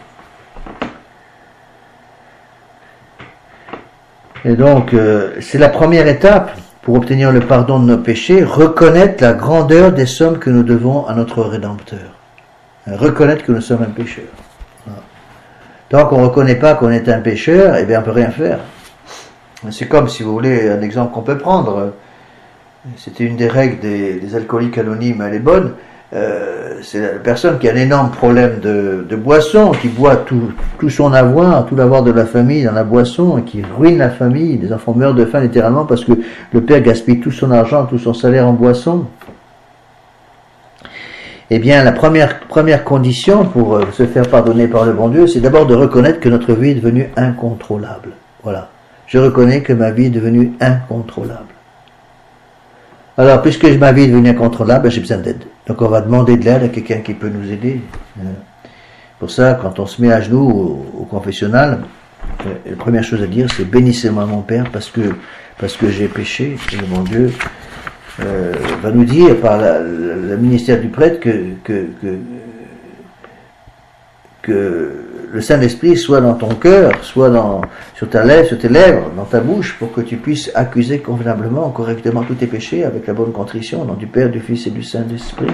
Et donc, c'est la première étape pour obtenir le pardon de nos péchés, reconnaître la grandeur des sommes que nous devons à notre Rédempteur. Reconnaître que nous sommes un pécheur. Tant qu'on ne reconnaît pas qu'on est un pécheur, eh bien, on ne peut rien faire. C'est comme, si vous voulez, un exemple qu'on peut prendre. C'était une des règles des alcooliques anonymes, elle est bonne. C'est la personne qui a un énorme problème de boisson, qui boit tout son avoir, tout l'avoir de la famille dans la boisson, et qui ruine la famille. Les enfants meurent de faim littéralement parce que le père gaspille tout son argent, tout son salaire en boisson. Eh bien, la première condition pour se faire pardonner par le bon Dieu, c'est d'abord de reconnaître que notre vie est devenue incontrôlable. Voilà. Je reconnais que ma vie est devenue incontrôlable. Alors, puisque ma vie est devenue incontrôlable, j'ai besoin d'aide. Donc, on va demander de l'aide à quelqu'un qui peut nous aider. Pour ça, quand on se met à genoux au confessionnal, la première chose à dire, c'est « Bénissez-moi mon Père, parce que j'ai péché. » Et le bon Dieu va nous dire, par le ministère du prêtre, que le Saint-Esprit soit dans ton cœur, soit sur tes lèvres, dans ta bouche, pour que tu puisses accuser convenablement, correctement tous tes péchés avec la bonne contrition, au nom du Père, du Fils et du Saint-Esprit.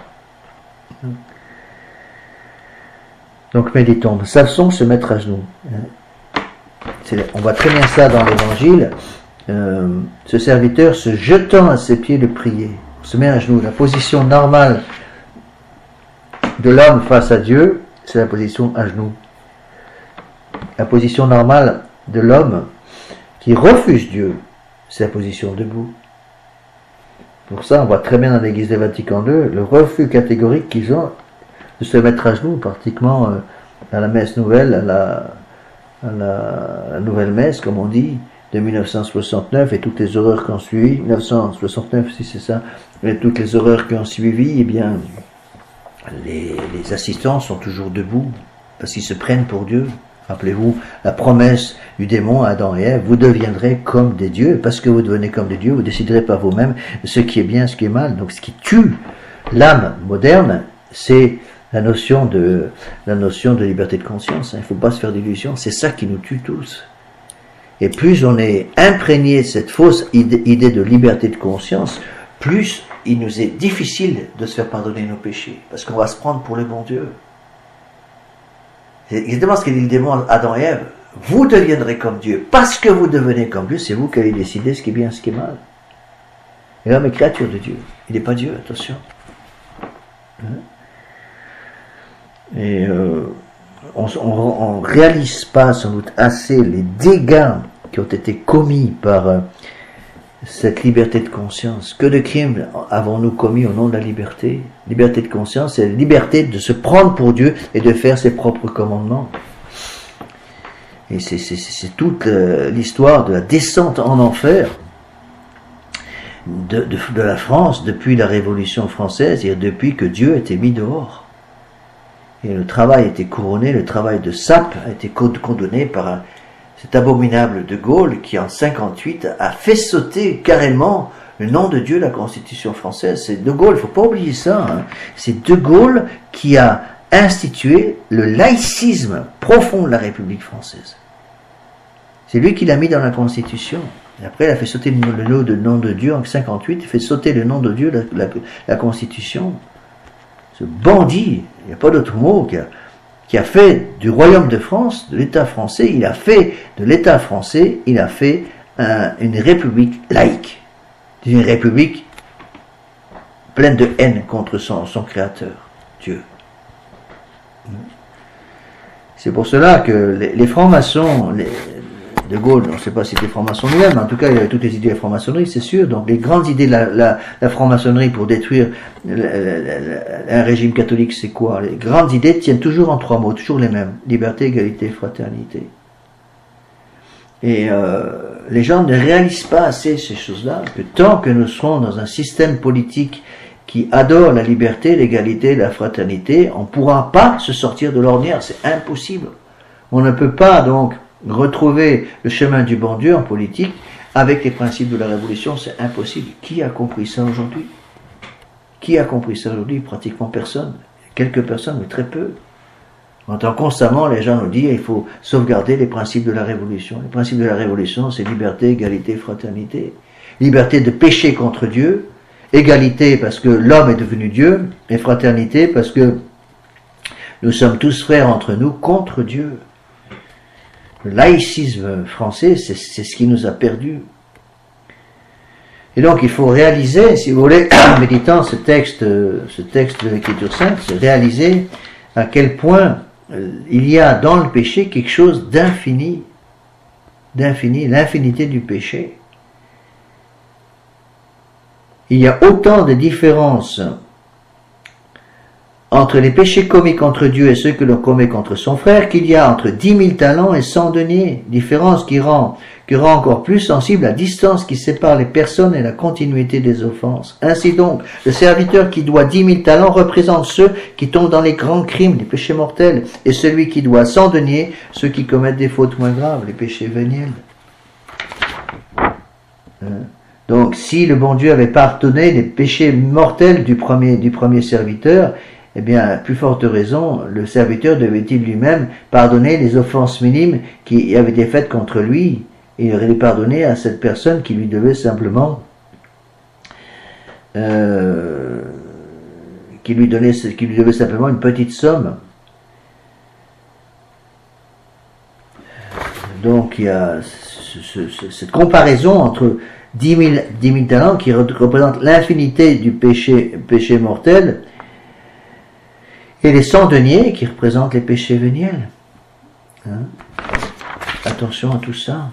Donc méditons, sachons se mettre à genoux. On voit très bien ça dans l'Évangile. Ce serviteur se jetant à ses pieds le prier, se met à genoux. La position normale de l'homme face à Dieu, c'est la position à genoux. La position normale de l'homme qui refuse Dieu, c'est la position debout. Pour ça, on voit très bien dans l'Église de Vatican II le refus catégorique qu'ils ont de se mettre à genoux, pratiquement à la messe nouvelle, à la nouvelle messe, comme on dit, de 1969 et toutes les horreurs qui ont suivi, 1969 si c'est ça, et toutes les horreurs qui ont suivi, eh bien, les assistants sont toujours debout, parce qu'ils se prennent pour Dieu. Rappelez-vous la promesse du démon à Adam et Ève, vous deviendrez comme des dieux, parce que vous devenez comme des dieux, vous déciderez par vous-même ce qui est bien, ce qui est mal. Donc ce qui tue l'âme moderne, c'est la notion de liberté de conscience. Il ne faut pas se faire d'illusions, c'est ça qui nous tue tous. Et plus on est imprégné de cette fausse idée de liberté de conscience, plus il nous est difficile de se faire pardonner nos péchés, parce qu'on va se prendre pour le bon Dieu. C'est exactement ce qu'a dit le démon à Adam et Ève. Vous deviendrez comme Dieu. Parce que vous devenez comme Dieu, c'est vous qui allez décider ce qui est bien, ce qui est mal. Et l'homme est créature de Dieu. Il n'est pas Dieu, attention. Et on ne réalise pas sans doute assez les dégâts qui ont été commis par cette liberté de conscience. Que de crimes avons-nous commis au nom de la liberté? Liberté de conscience, c'est la liberté de se prendre pour Dieu et de faire ses propres commandements. Et c'est toute l'histoire de la descente en enfer de la France depuis la Révolution française, et depuis que Dieu a été mis dehors. Et le travail a été couronné, le travail de Sape a été condamné par cet abominable de Gaulle qui en 58 a fait sauter carrément le nom de Dieu de la Constitution française. C'est de Gaulle, il ne faut pas oublier ça. Hein. C'est de Gaulle qui a institué le laïcisme profond de la République française. C'est lui qui l'a mis dans la Constitution. Et après, il a fait sauter le nom de Dieu en 58, il fait sauter le nom de Dieu de la Constitution. Ce bandit, il n'y a pas d'autre mot, qui a fait du royaume de France, de l'État français, il a fait une république laïque, une république pleine de haine contre son créateur, Dieu. C'est pour cela que les francs-maçons, De Gaulle, on ne sait pas si c'était franc-maçon lui-même, en tout cas il avait toutes les idées de la franc-maçonnerie, c'est sûr. Donc les grandes idées de la franc-maçonnerie pour détruire un régime catholique, c'est quoi? Les grandes idées tiennent toujours en 3 mots, toujours les mêmes: liberté, égalité, fraternité. Et les gens ne réalisent pas assez ces choses-là, que tant que nous serons dans un système politique qui adore la liberté, l'égalité, la fraternité, on ne pourra pas se sortir de l'ordinaire, c'est impossible. On ne peut pas donc retrouver le chemin du bon Dieu en politique avec les principes de la révolution, c'est impossible. Qui a compris ça aujourd'hui? Qui a compris ça aujourd'hui? Pratiquement personne. Quelques personnes, mais très peu. On entend constamment les gens nous dire il faut sauvegarder les principes de la révolution. Les principes de la révolution, c'est liberté, égalité, fraternité. Liberté de pécher contre Dieu, égalité parce que l'homme est devenu Dieu, et fraternité parce que nous sommes tous frères entre nous contre Dieu. Le laïcisme français, c'est ce qui nous a perdus. Et donc il faut réaliser, si vous voulez, en méditant ce texte de l'Écriture sainte, c'est réaliser à quel point il y a dans le péché quelque chose d'infini, l'infinité du péché. Il y a autant de différences entre les péchés commis contre Dieu et ceux que l'on commet contre son frère qu'il y a entre 10 000 talents et 100 deniers. Différence qui rend encore plus sensible la distance qui sépare les personnes et la continuité des offenses. Ainsi donc, le serviteur qui doit 10 000 talents représente ceux qui tombent dans les grands crimes, les péchés mortels, et celui qui doit 100 deniers, ceux qui commettent des fautes moins graves, les péchés véniels. Donc, si le bon Dieu avait pardonné les péchés mortels du premier serviteur, eh bien, à plus forte raison, le serviteur devait-il lui-même pardonner les offenses minimes qui avaient été faites contre lui, et il aurait les pardonné à cette personne qui lui devait simplement qui lui devait simplement une petite somme. Donc il y a cette comparaison entre 10 000 talents qui représentent l'infinité du péché mortel, et les 100 deniers qui représentent les péchés véniels. Attention à tout ça.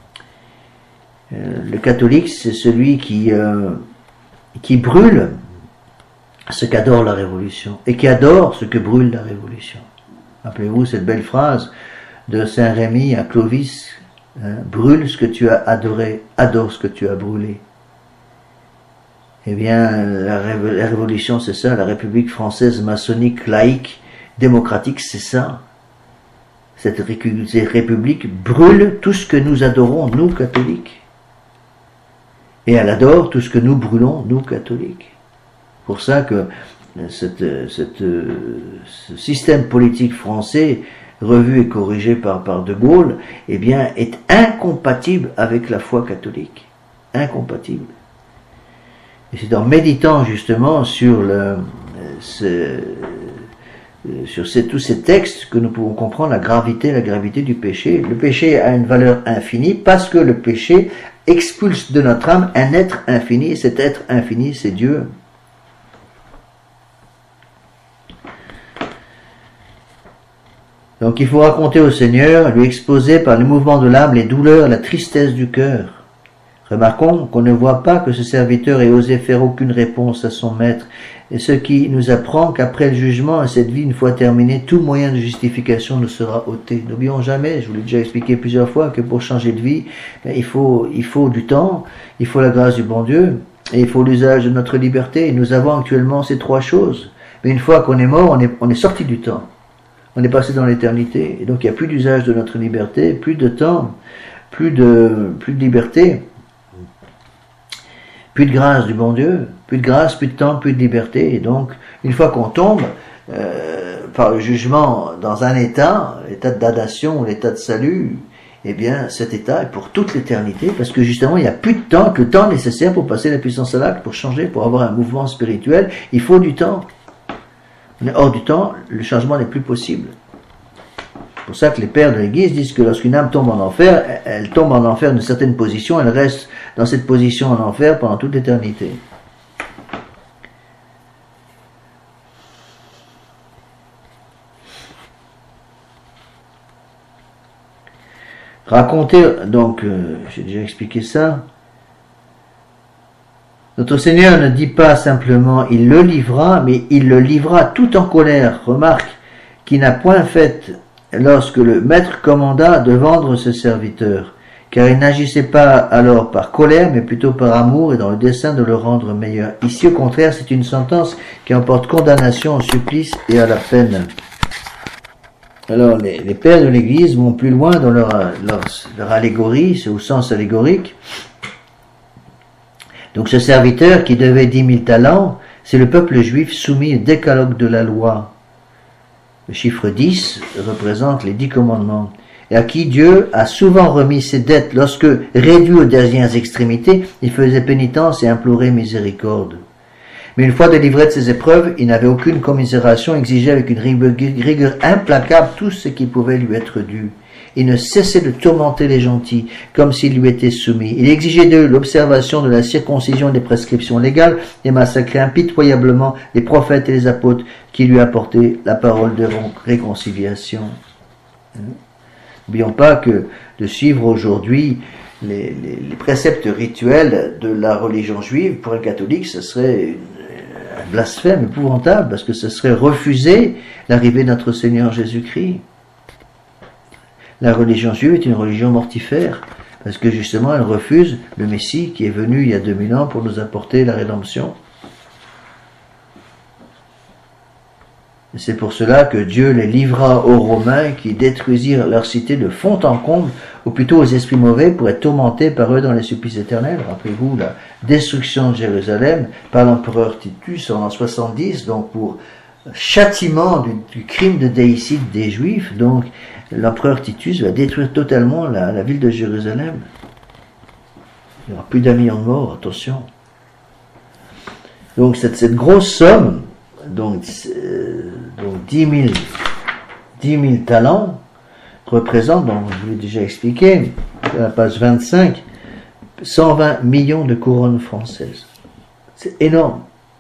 Le catholique, c'est celui qui brûle ce qu'adore la Révolution et qui adore ce que brûle la Révolution. Rappelez-vous cette belle phrase de Saint Rémy à Clovis, brûle ce que tu as adoré, adore ce que tu as brûlé. Eh bien, la Révolution, c'est ça, la République française maçonnique, laïque, démocratique, c'est ça. Cette République brûle tout ce que nous adorons, nous, catholiques. Et elle adore tout ce que nous brûlons, nous, catholiques. Pour ça que ce système politique français, revu et corrigé par De Gaulle, eh bien, est incompatible avec la foi catholique. Incompatible. Et c'est en méditant justement sur tous ces textes que nous pouvons comprendre la gravité du péché. Le péché a une valeur infinie parce que le péché expulse de notre âme un être infini, et cet être infini, c'est Dieu. Donc il faut raconter au Seigneur, lui exposer par les mouvements de l'âme les douleurs, la tristesse du cœur. Remarquons qu'on ne voit pas que ce serviteur ait osé faire aucune réponse à son maître, et ce qui nous apprend qu'après le jugement et cette vie une fois terminée, tout moyen de justification nous sera ôté. N'oublions jamais, je vous l'ai déjà expliqué plusieurs fois, que pour changer de vie, il faut du temps, il faut la grâce du bon Dieu, et il faut l'usage de notre liberté. Et nous avons actuellement ces 3 choses. Mais une fois qu'on est mort, on est sorti du temps. On est passé dans l'éternité. Et donc il n'y a plus d'usage de notre liberté, plus de temps, plus de liberté. Plus de grâce du bon Dieu, plus de grâce, plus de temps, plus de liberté. Et donc, une fois qu'on tombe par le jugement dans un état, l'état de damnation, l'état de salut, eh bien, cet état est pour toute l'éternité, parce que justement, il n'y a plus de temps, que le temps nécessaire pour passer la puissance à l'acte, pour changer, pour avoir un mouvement spirituel. Il faut du temps. On est hors du temps, le changement n'est plus possible. C'est pour ça que les pères de l'Église disent que lorsqu'une âme tombe en enfer, elle tombe en enfer d'une certaine position, elle reste dans cette position en enfer pendant toute l'éternité. Raconter, donc, j'ai déjà expliqué ça. Notre Seigneur ne dit pas simplement il le livra, mais il le livra tout en colère. Remarque qu'il n'a point fait lorsque le maître commanda de vendre ce serviteur, car il n'agissait pas alors par colère, mais plutôt par amour et dans le dessein de le rendre meilleur. Ici, au contraire, c'est une sentence qui emporte condamnation au supplice et à la peine. Alors, les pères de l'Église vont plus loin dans leur allégorie, c'est au sens allégorique. Donc ce serviteur qui devait 10 000 talents, c'est le peuple juif soumis au décalogue de la loi. Le chiffre 10 représente les 10 commandements, et à qui Dieu a souvent remis ses dettes lorsque, réduit aux dernières extrémités, il faisait pénitence et implorait miséricorde. Mais une fois délivré de ses épreuves, il n'avait aucune commisération, exigeait avec une rigueur implacable tout ce qui pouvait lui être dû. Il ne cessait de tourmenter les gentils, comme s'ils lui étaient soumis. Il exigeait d'eux l'observation de la circoncision des prescriptions légales et massacrait impitoyablement les prophètes et les apôtres qui lui apportaient la parole de réconciliation. N'oublions pas que de suivre aujourd'hui les préceptes rituels de la religion juive, pour un catholique, ce serait un blasphème épouvantable, parce que ce serait refuser l'arrivée de notre Seigneur Jésus-Christ. La religion juive est une religion mortifère, parce que justement elle refuse le Messie qui est venu il y a 2000 ans pour nous apporter la rédemption. Et c'est pour cela que Dieu les livra aux Romains qui détruisirent leur cité de fond en comble, ou plutôt aux esprits mauvais pour être tourmentés par eux dans les supplices éternels. Rappelez-vous la destruction de Jérusalem par l'empereur Titus en l'an 70, donc pour châtiment du crime de déicide des Juifs. Donc l'empereur Titus va détruire totalement la ville de Jérusalem. Il n'y aura plus d'1 million de morts, attention. Donc cette grosse somme, donc 10 000 talents, représente, donc je vous l'ai déjà expliqué, à la page 25, 120 millions de couronnes françaises. C'est énorme.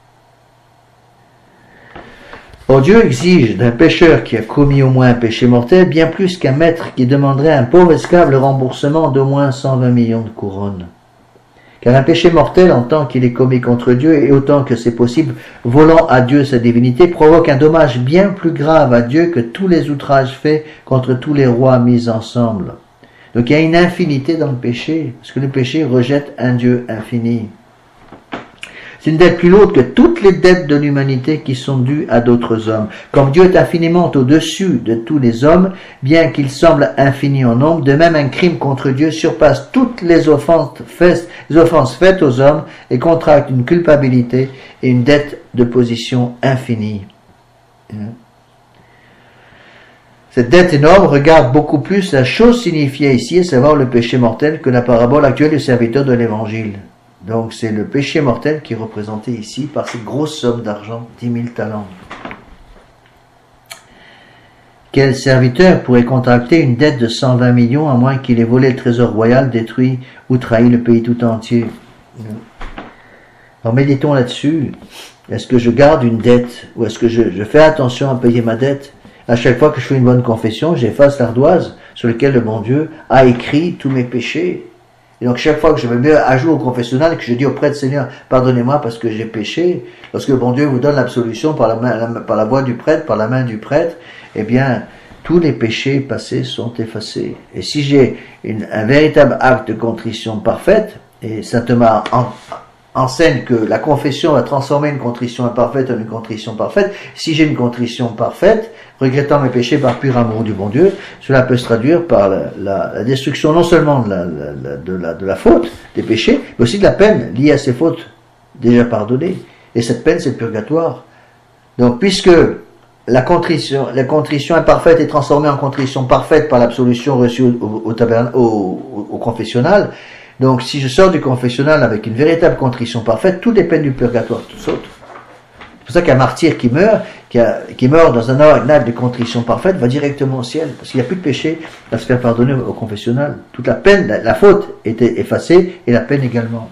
Or Dieu exige d'un pécheur qui a commis au moins un péché mortel bien plus qu'un maître qui demanderait à un pauvre esclave le remboursement d'au moins 120 millions de couronnes. Car un péché mortel, en tant qu'il est commis contre Dieu, et autant que c'est possible, volant à Dieu sa divinité, provoque un dommage bien plus grave à Dieu que tous les outrages faits contre tous les rois mis ensemble. Donc il y a une infinité dans le péché, parce que le péché rejette un Dieu infini. C'est une dette plus lourde que toutes les dettes de l'humanité qui sont dues à d'autres hommes. Comme Dieu est infiniment au-dessus de tous les hommes, bien qu'il semble infini en nombre, de même un crime contre Dieu surpasse toutes les offenses faites aux hommes et contracte une culpabilité et une dette de position infinie. Cette dette énorme regarde beaucoup plus la chose signifiée ici, à savoir le péché mortel, que la parabole actuelle du serviteur de l'Évangile. Donc c'est le péché mortel qui est représenté ici par cette grosse somme d'argent, 10 000 talents. Quel serviteur pourrait contracter une dette de 120 millions à moins qu'il ait volé le trésor royal, détruit ou trahi le pays tout entier? Alors méditons là-dessus. Est-ce que je garde une dette ou est-ce que je fais attention à payer ma dette? À chaque fois que je fais une bonne confession, j'efface l'ardoise sur laquelle le bon Dieu a écrit tous mes péchés. Et donc chaque fois que je me mets à jour au confessionnal et que je dis au prêtre, Seigneur, pardonnez-moi parce que j'ai péché, lorsque le bon Dieu vous donne l'absolution par la voix du prêtre, par la main du prêtre, eh bien, tous les péchés passés sont effacés. Et si j'ai un véritable acte de contrition parfaite, et saint Thomas enseigne que la confession va transformer une contrition imparfaite en une contrition parfaite, si j'ai une contrition parfaite, regrettant mes péchés par pur amour du bon Dieu, cela peut se traduire par la destruction non seulement de la faute, des péchés, mais aussi de la peine liée à ces fautes déjà pardonnées. Et cette peine, c'est le purgatoire. Donc, puisque la contrition imparfaite est transformée en contrition parfaite par l'absolution reçue au confessionnal, donc si je sors du confessionnal avec une véritable contrition parfaite, toutes les peines du purgatoire sautent. C'est pour ça qu'un martyr qui meurt dans un acte de contrition parfaite va directement au ciel, parce qu'il n'y a plus de péché à se faire pardonner au confessionnal. Toute la peine, la faute était effacée, et la peine également.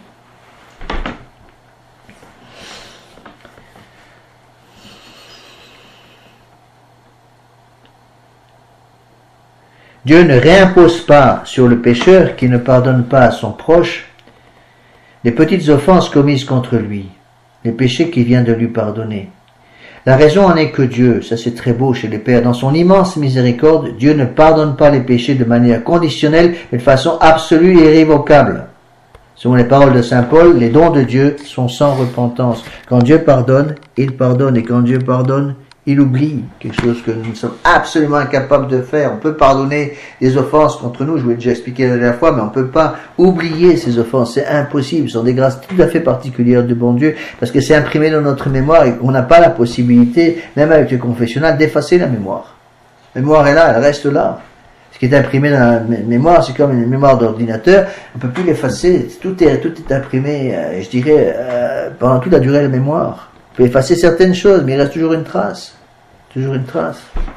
Dieu ne réimpose pas sur le pécheur qui ne pardonne pas à son proche les petites offenses commises contre lui, les péchés qu'il vient de lui pardonner. La raison en est que Dieu, ça c'est très beau chez les pères, dans son immense miséricorde, Dieu ne pardonne pas les péchés de manière conditionnelle, mais de façon absolue et irrévocable. Selon les paroles de saint Paul, les dons de Dieu sont sans repentance. Quand Dieu pardonne, il pardonne, et quand Dieu pardonne, il oublie, quelque chose que nous sommes absolument incapables de faire. On peut pardonner des offenses contre nous, je vous l'ai déjà expliqué la dernière fois, mais on ne peut pas oublier ces offenses, c'est impossible. Ce sont des grâces tout à fait particulières du bon Dieu, parce que c'est imprimé dans notre mémoire et on n'a pas la possibilité, même avec le confessionnal, d'effacer la mémoire. La mémoire est là, elle reste là. Ce qui est imprimé dans la mémoire, c'est comme une mémoire d'ordinateur, on ne peut plus l'effacer, tout est imprimé, je dirais, pendant toute la durée de la mémoire. On peut effacer certaines choses, mais il reste toujours une trace. Toujours une trace.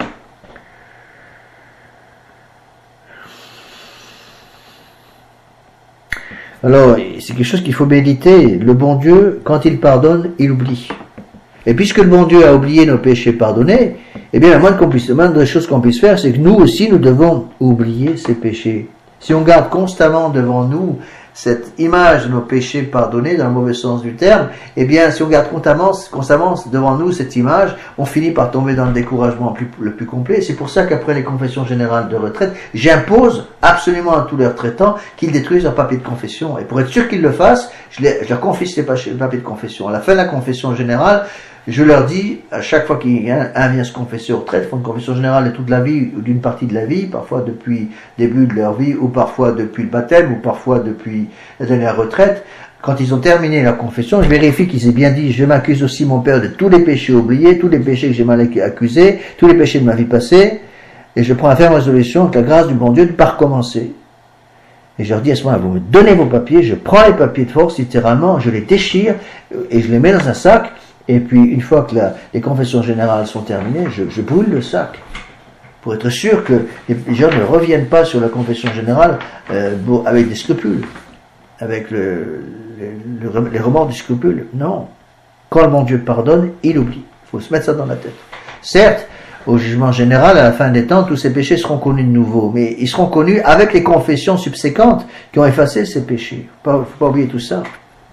Alors, c'est quelque chose qu'il faut méditer. Le bon Dieu, quand il pardonne, il oublie. Et puisque le bon Dieu a oublié nos péchés pardonnés, eh bien, la moindre chose qu'on puisse faire, c'est que nous aussi, nous devons oublier ces péchés. Si on garde constamment devant nous cette image de nos péchés pardonnés, dans le mauvais sens du terme, eh bien, si on garde constamment devant nous cette image, on finit par tomber dans le découragement le plus complet. C'est pour ça qu'après les confessions générales de retraite, j'impose absolument à tous les retraitants qu'ils détruisent leur papier de confession. Et pour être sûr qu'ils le fassent, je leur confisque ces papiers de confession. À la fin de la confession générale, je leur dis, à chaque fois qu'il y a un vient se confesser aux retraites, font une confession générale de toute la vie ou d'une partie de la vie, parfois depuis le début de leur vie, ou parfois depuis le baptême, ou parfois depuis la dernière retraite. Quand ils ont terminé leur confession, je vérifie qu'ils aient bien dit, je m'accuse aussi mon Père de tous les péchés oubliés, tous les péchés que j'ai mal accusés, tous les péchés de ma vie passée, et je prends la ferme résolution, avec la grâce du bon Dieu, de ne pas recommencer. Et je leur dis à ce moment-là, vous me donnez vos papiers, je prends les papiers de force, littéralement, je les déchire, et je les mets dans un sac, et puis, une fois que les confessions générales sont terminées, je brûle le sac. Pour être sûr que les gens ne reviennent pas sur la confession générale avec des scrupules. Avec les remords du scrupule. Non. Quand le bon Dieu pardonne, il oublie. Il faut se mettre ça dans la tête. Certes, au jugement général, à la fin des temps, tous ces péchés seront connus de nouveau. Mais ils seront connus avec les confessions subséquentes qui ont effacé ces péchés. Il ne faut pas oublier tout ça.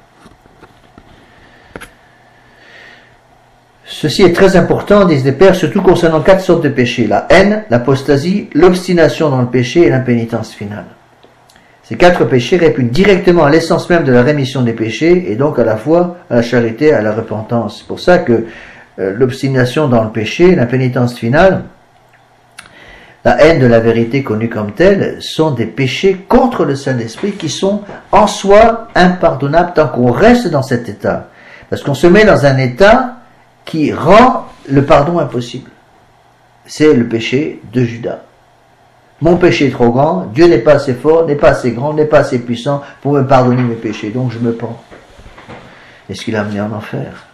Ceci est très important, disent les pères, surtout concernant 4 sortes de péchés. La haine, l'apostasie, l'obstination dans le péché et l'impénitence finale. Ces 4 péchés répondent directement à l'essence même de la rémission des péchés et donc à la foi, à la charité, à la repentance. C'est pour ça que l'obstination dans le péché, l'impénitence finale, la haine de la vérité connue comme telle, sont des péchés contre le Saint-Esprit qui sont en soi impardonnables tant qu'on reste dans cet état. Parce qu'on se met dans un état qui rend le pardon impossible. C'est le péché de Judas. Mon péché est trop grand, Dieu n'est pas assez fort, n'est pas assez grand, n'est pas assez puissant pour me pardonner mes péchés, donc je me pends. Et ce qui l'a amené en enfer.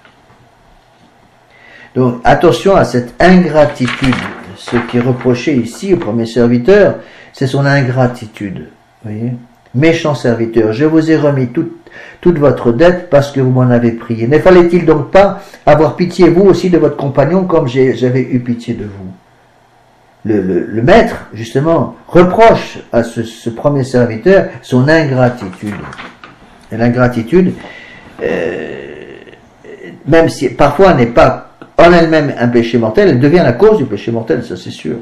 Donc attention à cette ingratitude. Ce qui est reproché ici au premier serviteur, c'est son ingratitude. Vous voyez ? Méchant serviteur, je vous ai remis toute votre dette parce que vous m'en avez prié. Ne fallait-il donc pas avoir pitié vous aussi de votre compagnon comme j'avais eu pitié de vous? Le maître, justement, reproche à ce premier serviteur son ingratitude. Et l'ingratitude, même si parfois n'est pas en elle-même un péché mortel, elle devient la cause du péché mortel, ça c'est sûr.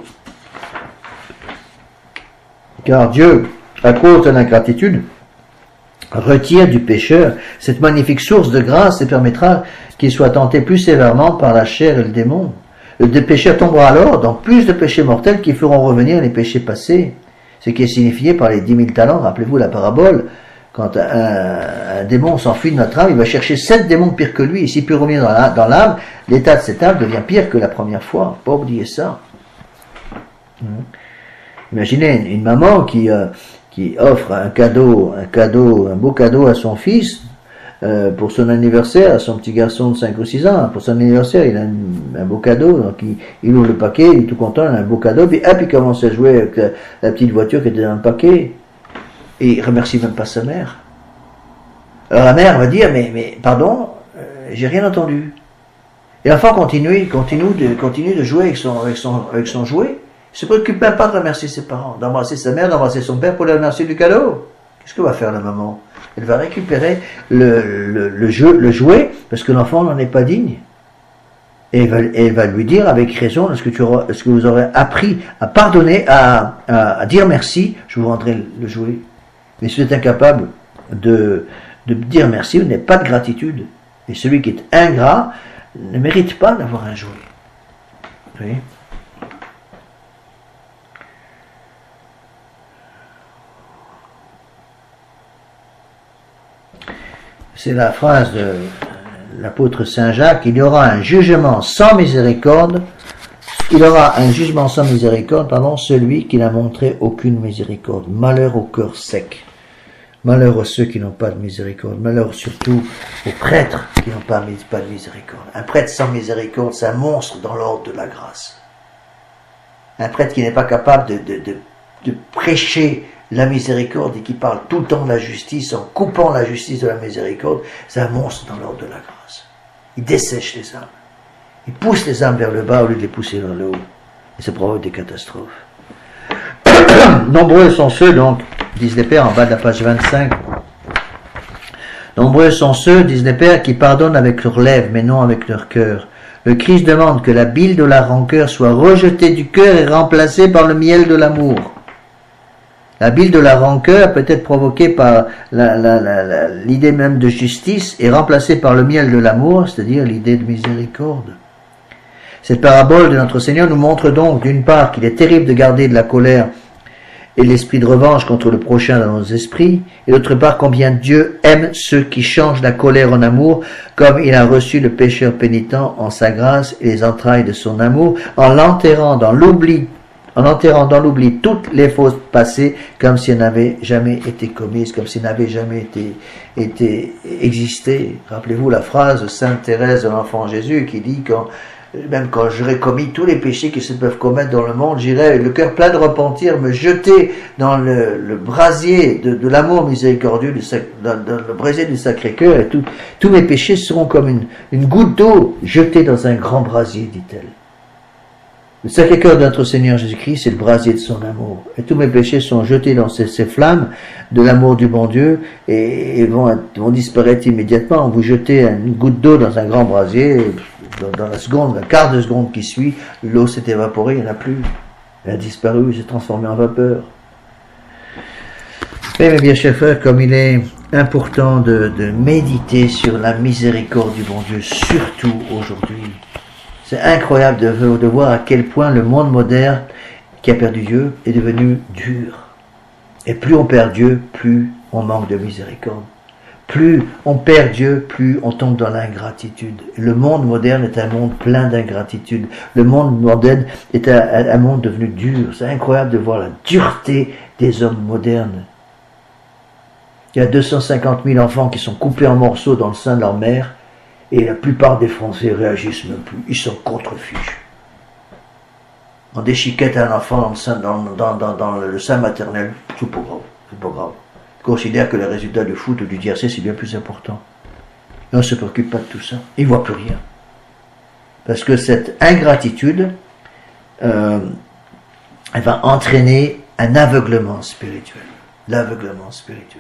Car Dieu, à cause de l'ingratitude, retire du pécheur cette magnifique source de grâce et permettra qu'il soit tenté plus sévèrement par la chair et le démon. Le pécheur tombera alors dans plus de péchés mortels qui feront revenir les péchés passés. Ce qui est signifié par les 10 000 talents. Rappelez-vous la parabole. Quand un démon s'enfuit de notre âme, il va chercher 7 démons pires que lui. Et s'il peut revenir dans l'âme, l'état de cette âme devient pire que la première fois. Pas oublier ça. Imaginez une maman qui offre un beau cadeau à son fils pour son anniversaire, à son petit garçon de 5 ou 6 ans. Pour son anniversaire, il a un beau cadeau, donc il ouvre le paquet, il est tout content, il a un beau cadeau, puis hop, il commence à jouer avec la petite voiture qui était dans le paquet, et il remercie même pas sa mère. Alors la mère va dire, mais pardon, j'ai rien entendu. Et l'enfant continue de jouer avec son jouet, Il se préoccupe même pas de remercier ses parents, d'embrasser sa mère, d'embrasser son père pour le remercier du cadeau. Qu'est-ce que va faire la maman? Elle va récupérer le jouet, parce que l'enfant n'en est pas digne. Et elle va lui dire avec raison, est-ce que vous aurez appris à pardonner, à dire merci, je vous rendrai le jouet. Mais si vous êtes incapable de dire merci, vous n'avez pas de gratitude. Et celui qui est ingrat ne mérite pas d'avoir un jouet. Vous voyez? C'est la phrase de l'apôtre Saint Jacques, il y aura un jugement sans miséricorde, celui qui n'a montré aucune miséricorde. Malheur au cœur sec. Malheur à ceux qui n'ont pas de miséricorde. Malheur surtout aux prêtres qui n'ont pas de miséricorde. Un prêtre sans miséricorde, c'est un monstre dans l'ordre de la grâce. Un prêtre qui n'est pas capable de prêcher la miséricorde et qui parle tout le temps de la justice en coupant la justice de la miséricorde, c'est un monstre dans l'ordre de la grâce. Il dessèche les âmes. Il pousse les âmes vers le bas au lieu de les pousser vers le haut. Et ça provoque des catastrophes. Nombreux sont ceux, donc, disent les pères en bas de la page 25. Nombreux sont ceux, disent les pères, qui pardonnent avec leurs lèvres, mais non avec leur cœur. Le Christ demande que la bile de la rancœur soit rejetée du cœur et remplacée par le miel de l'amour. La bile de la rancœur peut être provoquée par l'idée même de justice et remplacée par le miel de l'amour, c'est-à-dire l'idée de miséricorde. Cette parabole de notre Seigneur nous montre donc, d'une part, qu'il est terrible de garder de la colère et l'esprit de revanche contre le prochain dans nos esprits, et d'autre part, combien Dieu aime ceux qui changent la colère en amour, comme il a reçu le pécheur pénitent en sa grâce et les entrailles de son amour, en l'enterrant dans l'oubli toutes les fautes passées, comme si elles n'avaient jamais été commises, comme si elles n'avaient jamais été existé. Rappelez-vous la phrase de Sainte Thérèse de l'Enfant Jésus qui dit même quand j'aurai commis tous les péchés qui se peuvent commettre dans le monde, j'irai le cœur plein de repentir, me jeter dans le brasier de l'amour miséricordieux, dans le brasier du Sacré-Cœur, et tous mes péchés seront comme une goutte d'eau jetée dans un grand brasier, dit-elle. Le Sacré-Cœur de notre Seigneur Jésus-Christ, c'est le brasier de son amour. Et tous mes péchés sont jetés dans ces flammes de l'amour du bon Dieu et vont disparaître immédiatement. Vous jetez une goutte d'eau dans un grand brasier, dans la quart de seconde qui suit, l'eau s'est évaporée, il n'y en a plus. Elle a disparu, elle s'est transformée en vapeur. Mais mes bien chers frères, comme il est important de méditer sur la miséricorde du bon Dieu, surtout aujourd'hui. C'est incroyable de voir à quel point le monde moderne qui a perdu Dieu est devenu dur. Et plus on perd Dieu, plus on manque de miséricorde. Plus on perd Dieu, plus on tombe dans l'ingratitude. Le monde moderne est un monde plein d'ingratitude. Le monde moderne est un monde devenu dur. C'est incroyable de voir la dureté des hommes modernes. Il y a 250 000 enfants qui sont coupés en morceaux dans le sein de leur mère. Et la plupart des Français réagissent même plus. Ils sont contrefiches. On déchiquette un enfant dans le sein maternel, c'est pas grave. C'est pas grave. Ils considèrent que le résultat du foot ou du tiercé, c'est bien plus important. Et on ne se préoccupe pas de tout ça. Ils ne voient plus rien. Parce que cette ingratitude, elle va entraîner un aveuglement spirituel. L'aveuglement spirituel.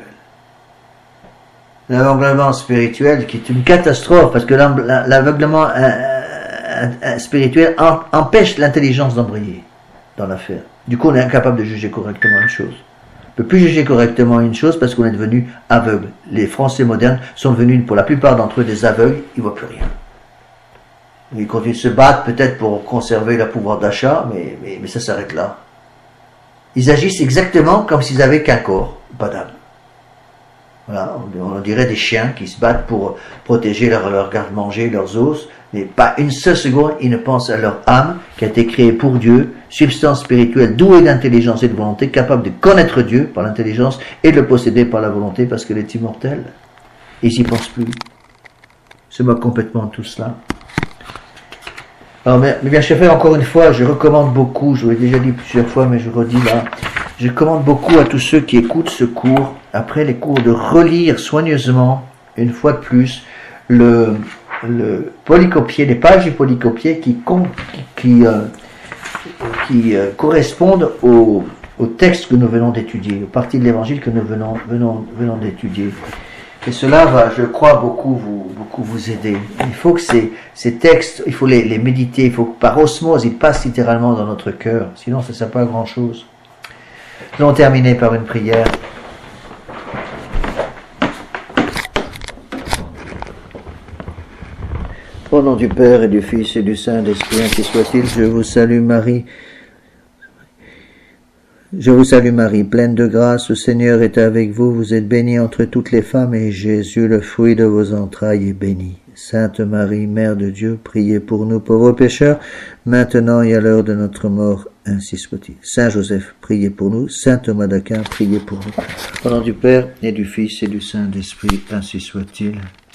L'aveuglement spirituel qui est une catastrophe parce que l'aveuglement spirituel empêche l'intelligence d'embrayer dans l'affaire. Du coup, on est incapable de juger correctement une chose. On ne peut plus juger correctement une chose parce qu'on est devenu aveugle. Les Français modernes sont devenus, pour la plupart d'entre eux, des aveugles. Ils ne voient plus rien. Ils continuent de se battre peut-être pour conserver leur pouvoir d'achat, mais ça s'arrête là. Ils agissent exactement comme s'ils avaient qu'un corps, pas d'âme. Voilà, on dirait des chiens qui se battent pour protéger leur garde-manger, leurs os, mais pas une seule seconde, ils ne pensent à leur âme qui a été créée pour Dieu, substance spirituelle douée d'intelligence et de volonté, capable de connaître Dieu par l'intelligence et de le posséder par la volonté parce qu'elle est immortelle. Ils n'y pensent plus. Ils se moquent complètement de tout cela. Alors, mais bien chers frères, encore une fois, je recommande beaucoup, je vous l'ai déjà dit plusieurs fois, mais je redis là, je recommande beaucoup à tous ceux qui écoutent ce cours, après les cours, de relire soigneusement, une fois de plus, le polycopier, les pages du polycopier qui correspondent au texte que nous venons d'étudier, aux parties de l'évangile que nous venons d'étudier. Et cela va, je crois, beaucoup vous aider. Il faut que ces textes, il faut les méditer, il faut que par osmose, ils passent littéralement dans notre cœur. Sinon, ça ne sert pas à grand-chose. Nous allons terminer par une prière. Au nom du Père et du Fils et du Saint-Esprit, ainsi soit-il, je vous salue Marie. Je vous salue Marie, pleine de grâce, le Seigneur est avec vous, vous êtes bénie entre toutes les femmes, et Jésus, le fruit de vos entrailles, est béni. Sainte Marie, Mère de Dieu, priez pour nous pauvres pécheurs, maintenant et à l'heure de notre mort, ainsi soit-il. Saint Joseph, priez pour nous. Saint Thomas d'Aquin, priez pour nous. Au nom du Père et du Fils et du Saint-Esprit, ainsi soit-il.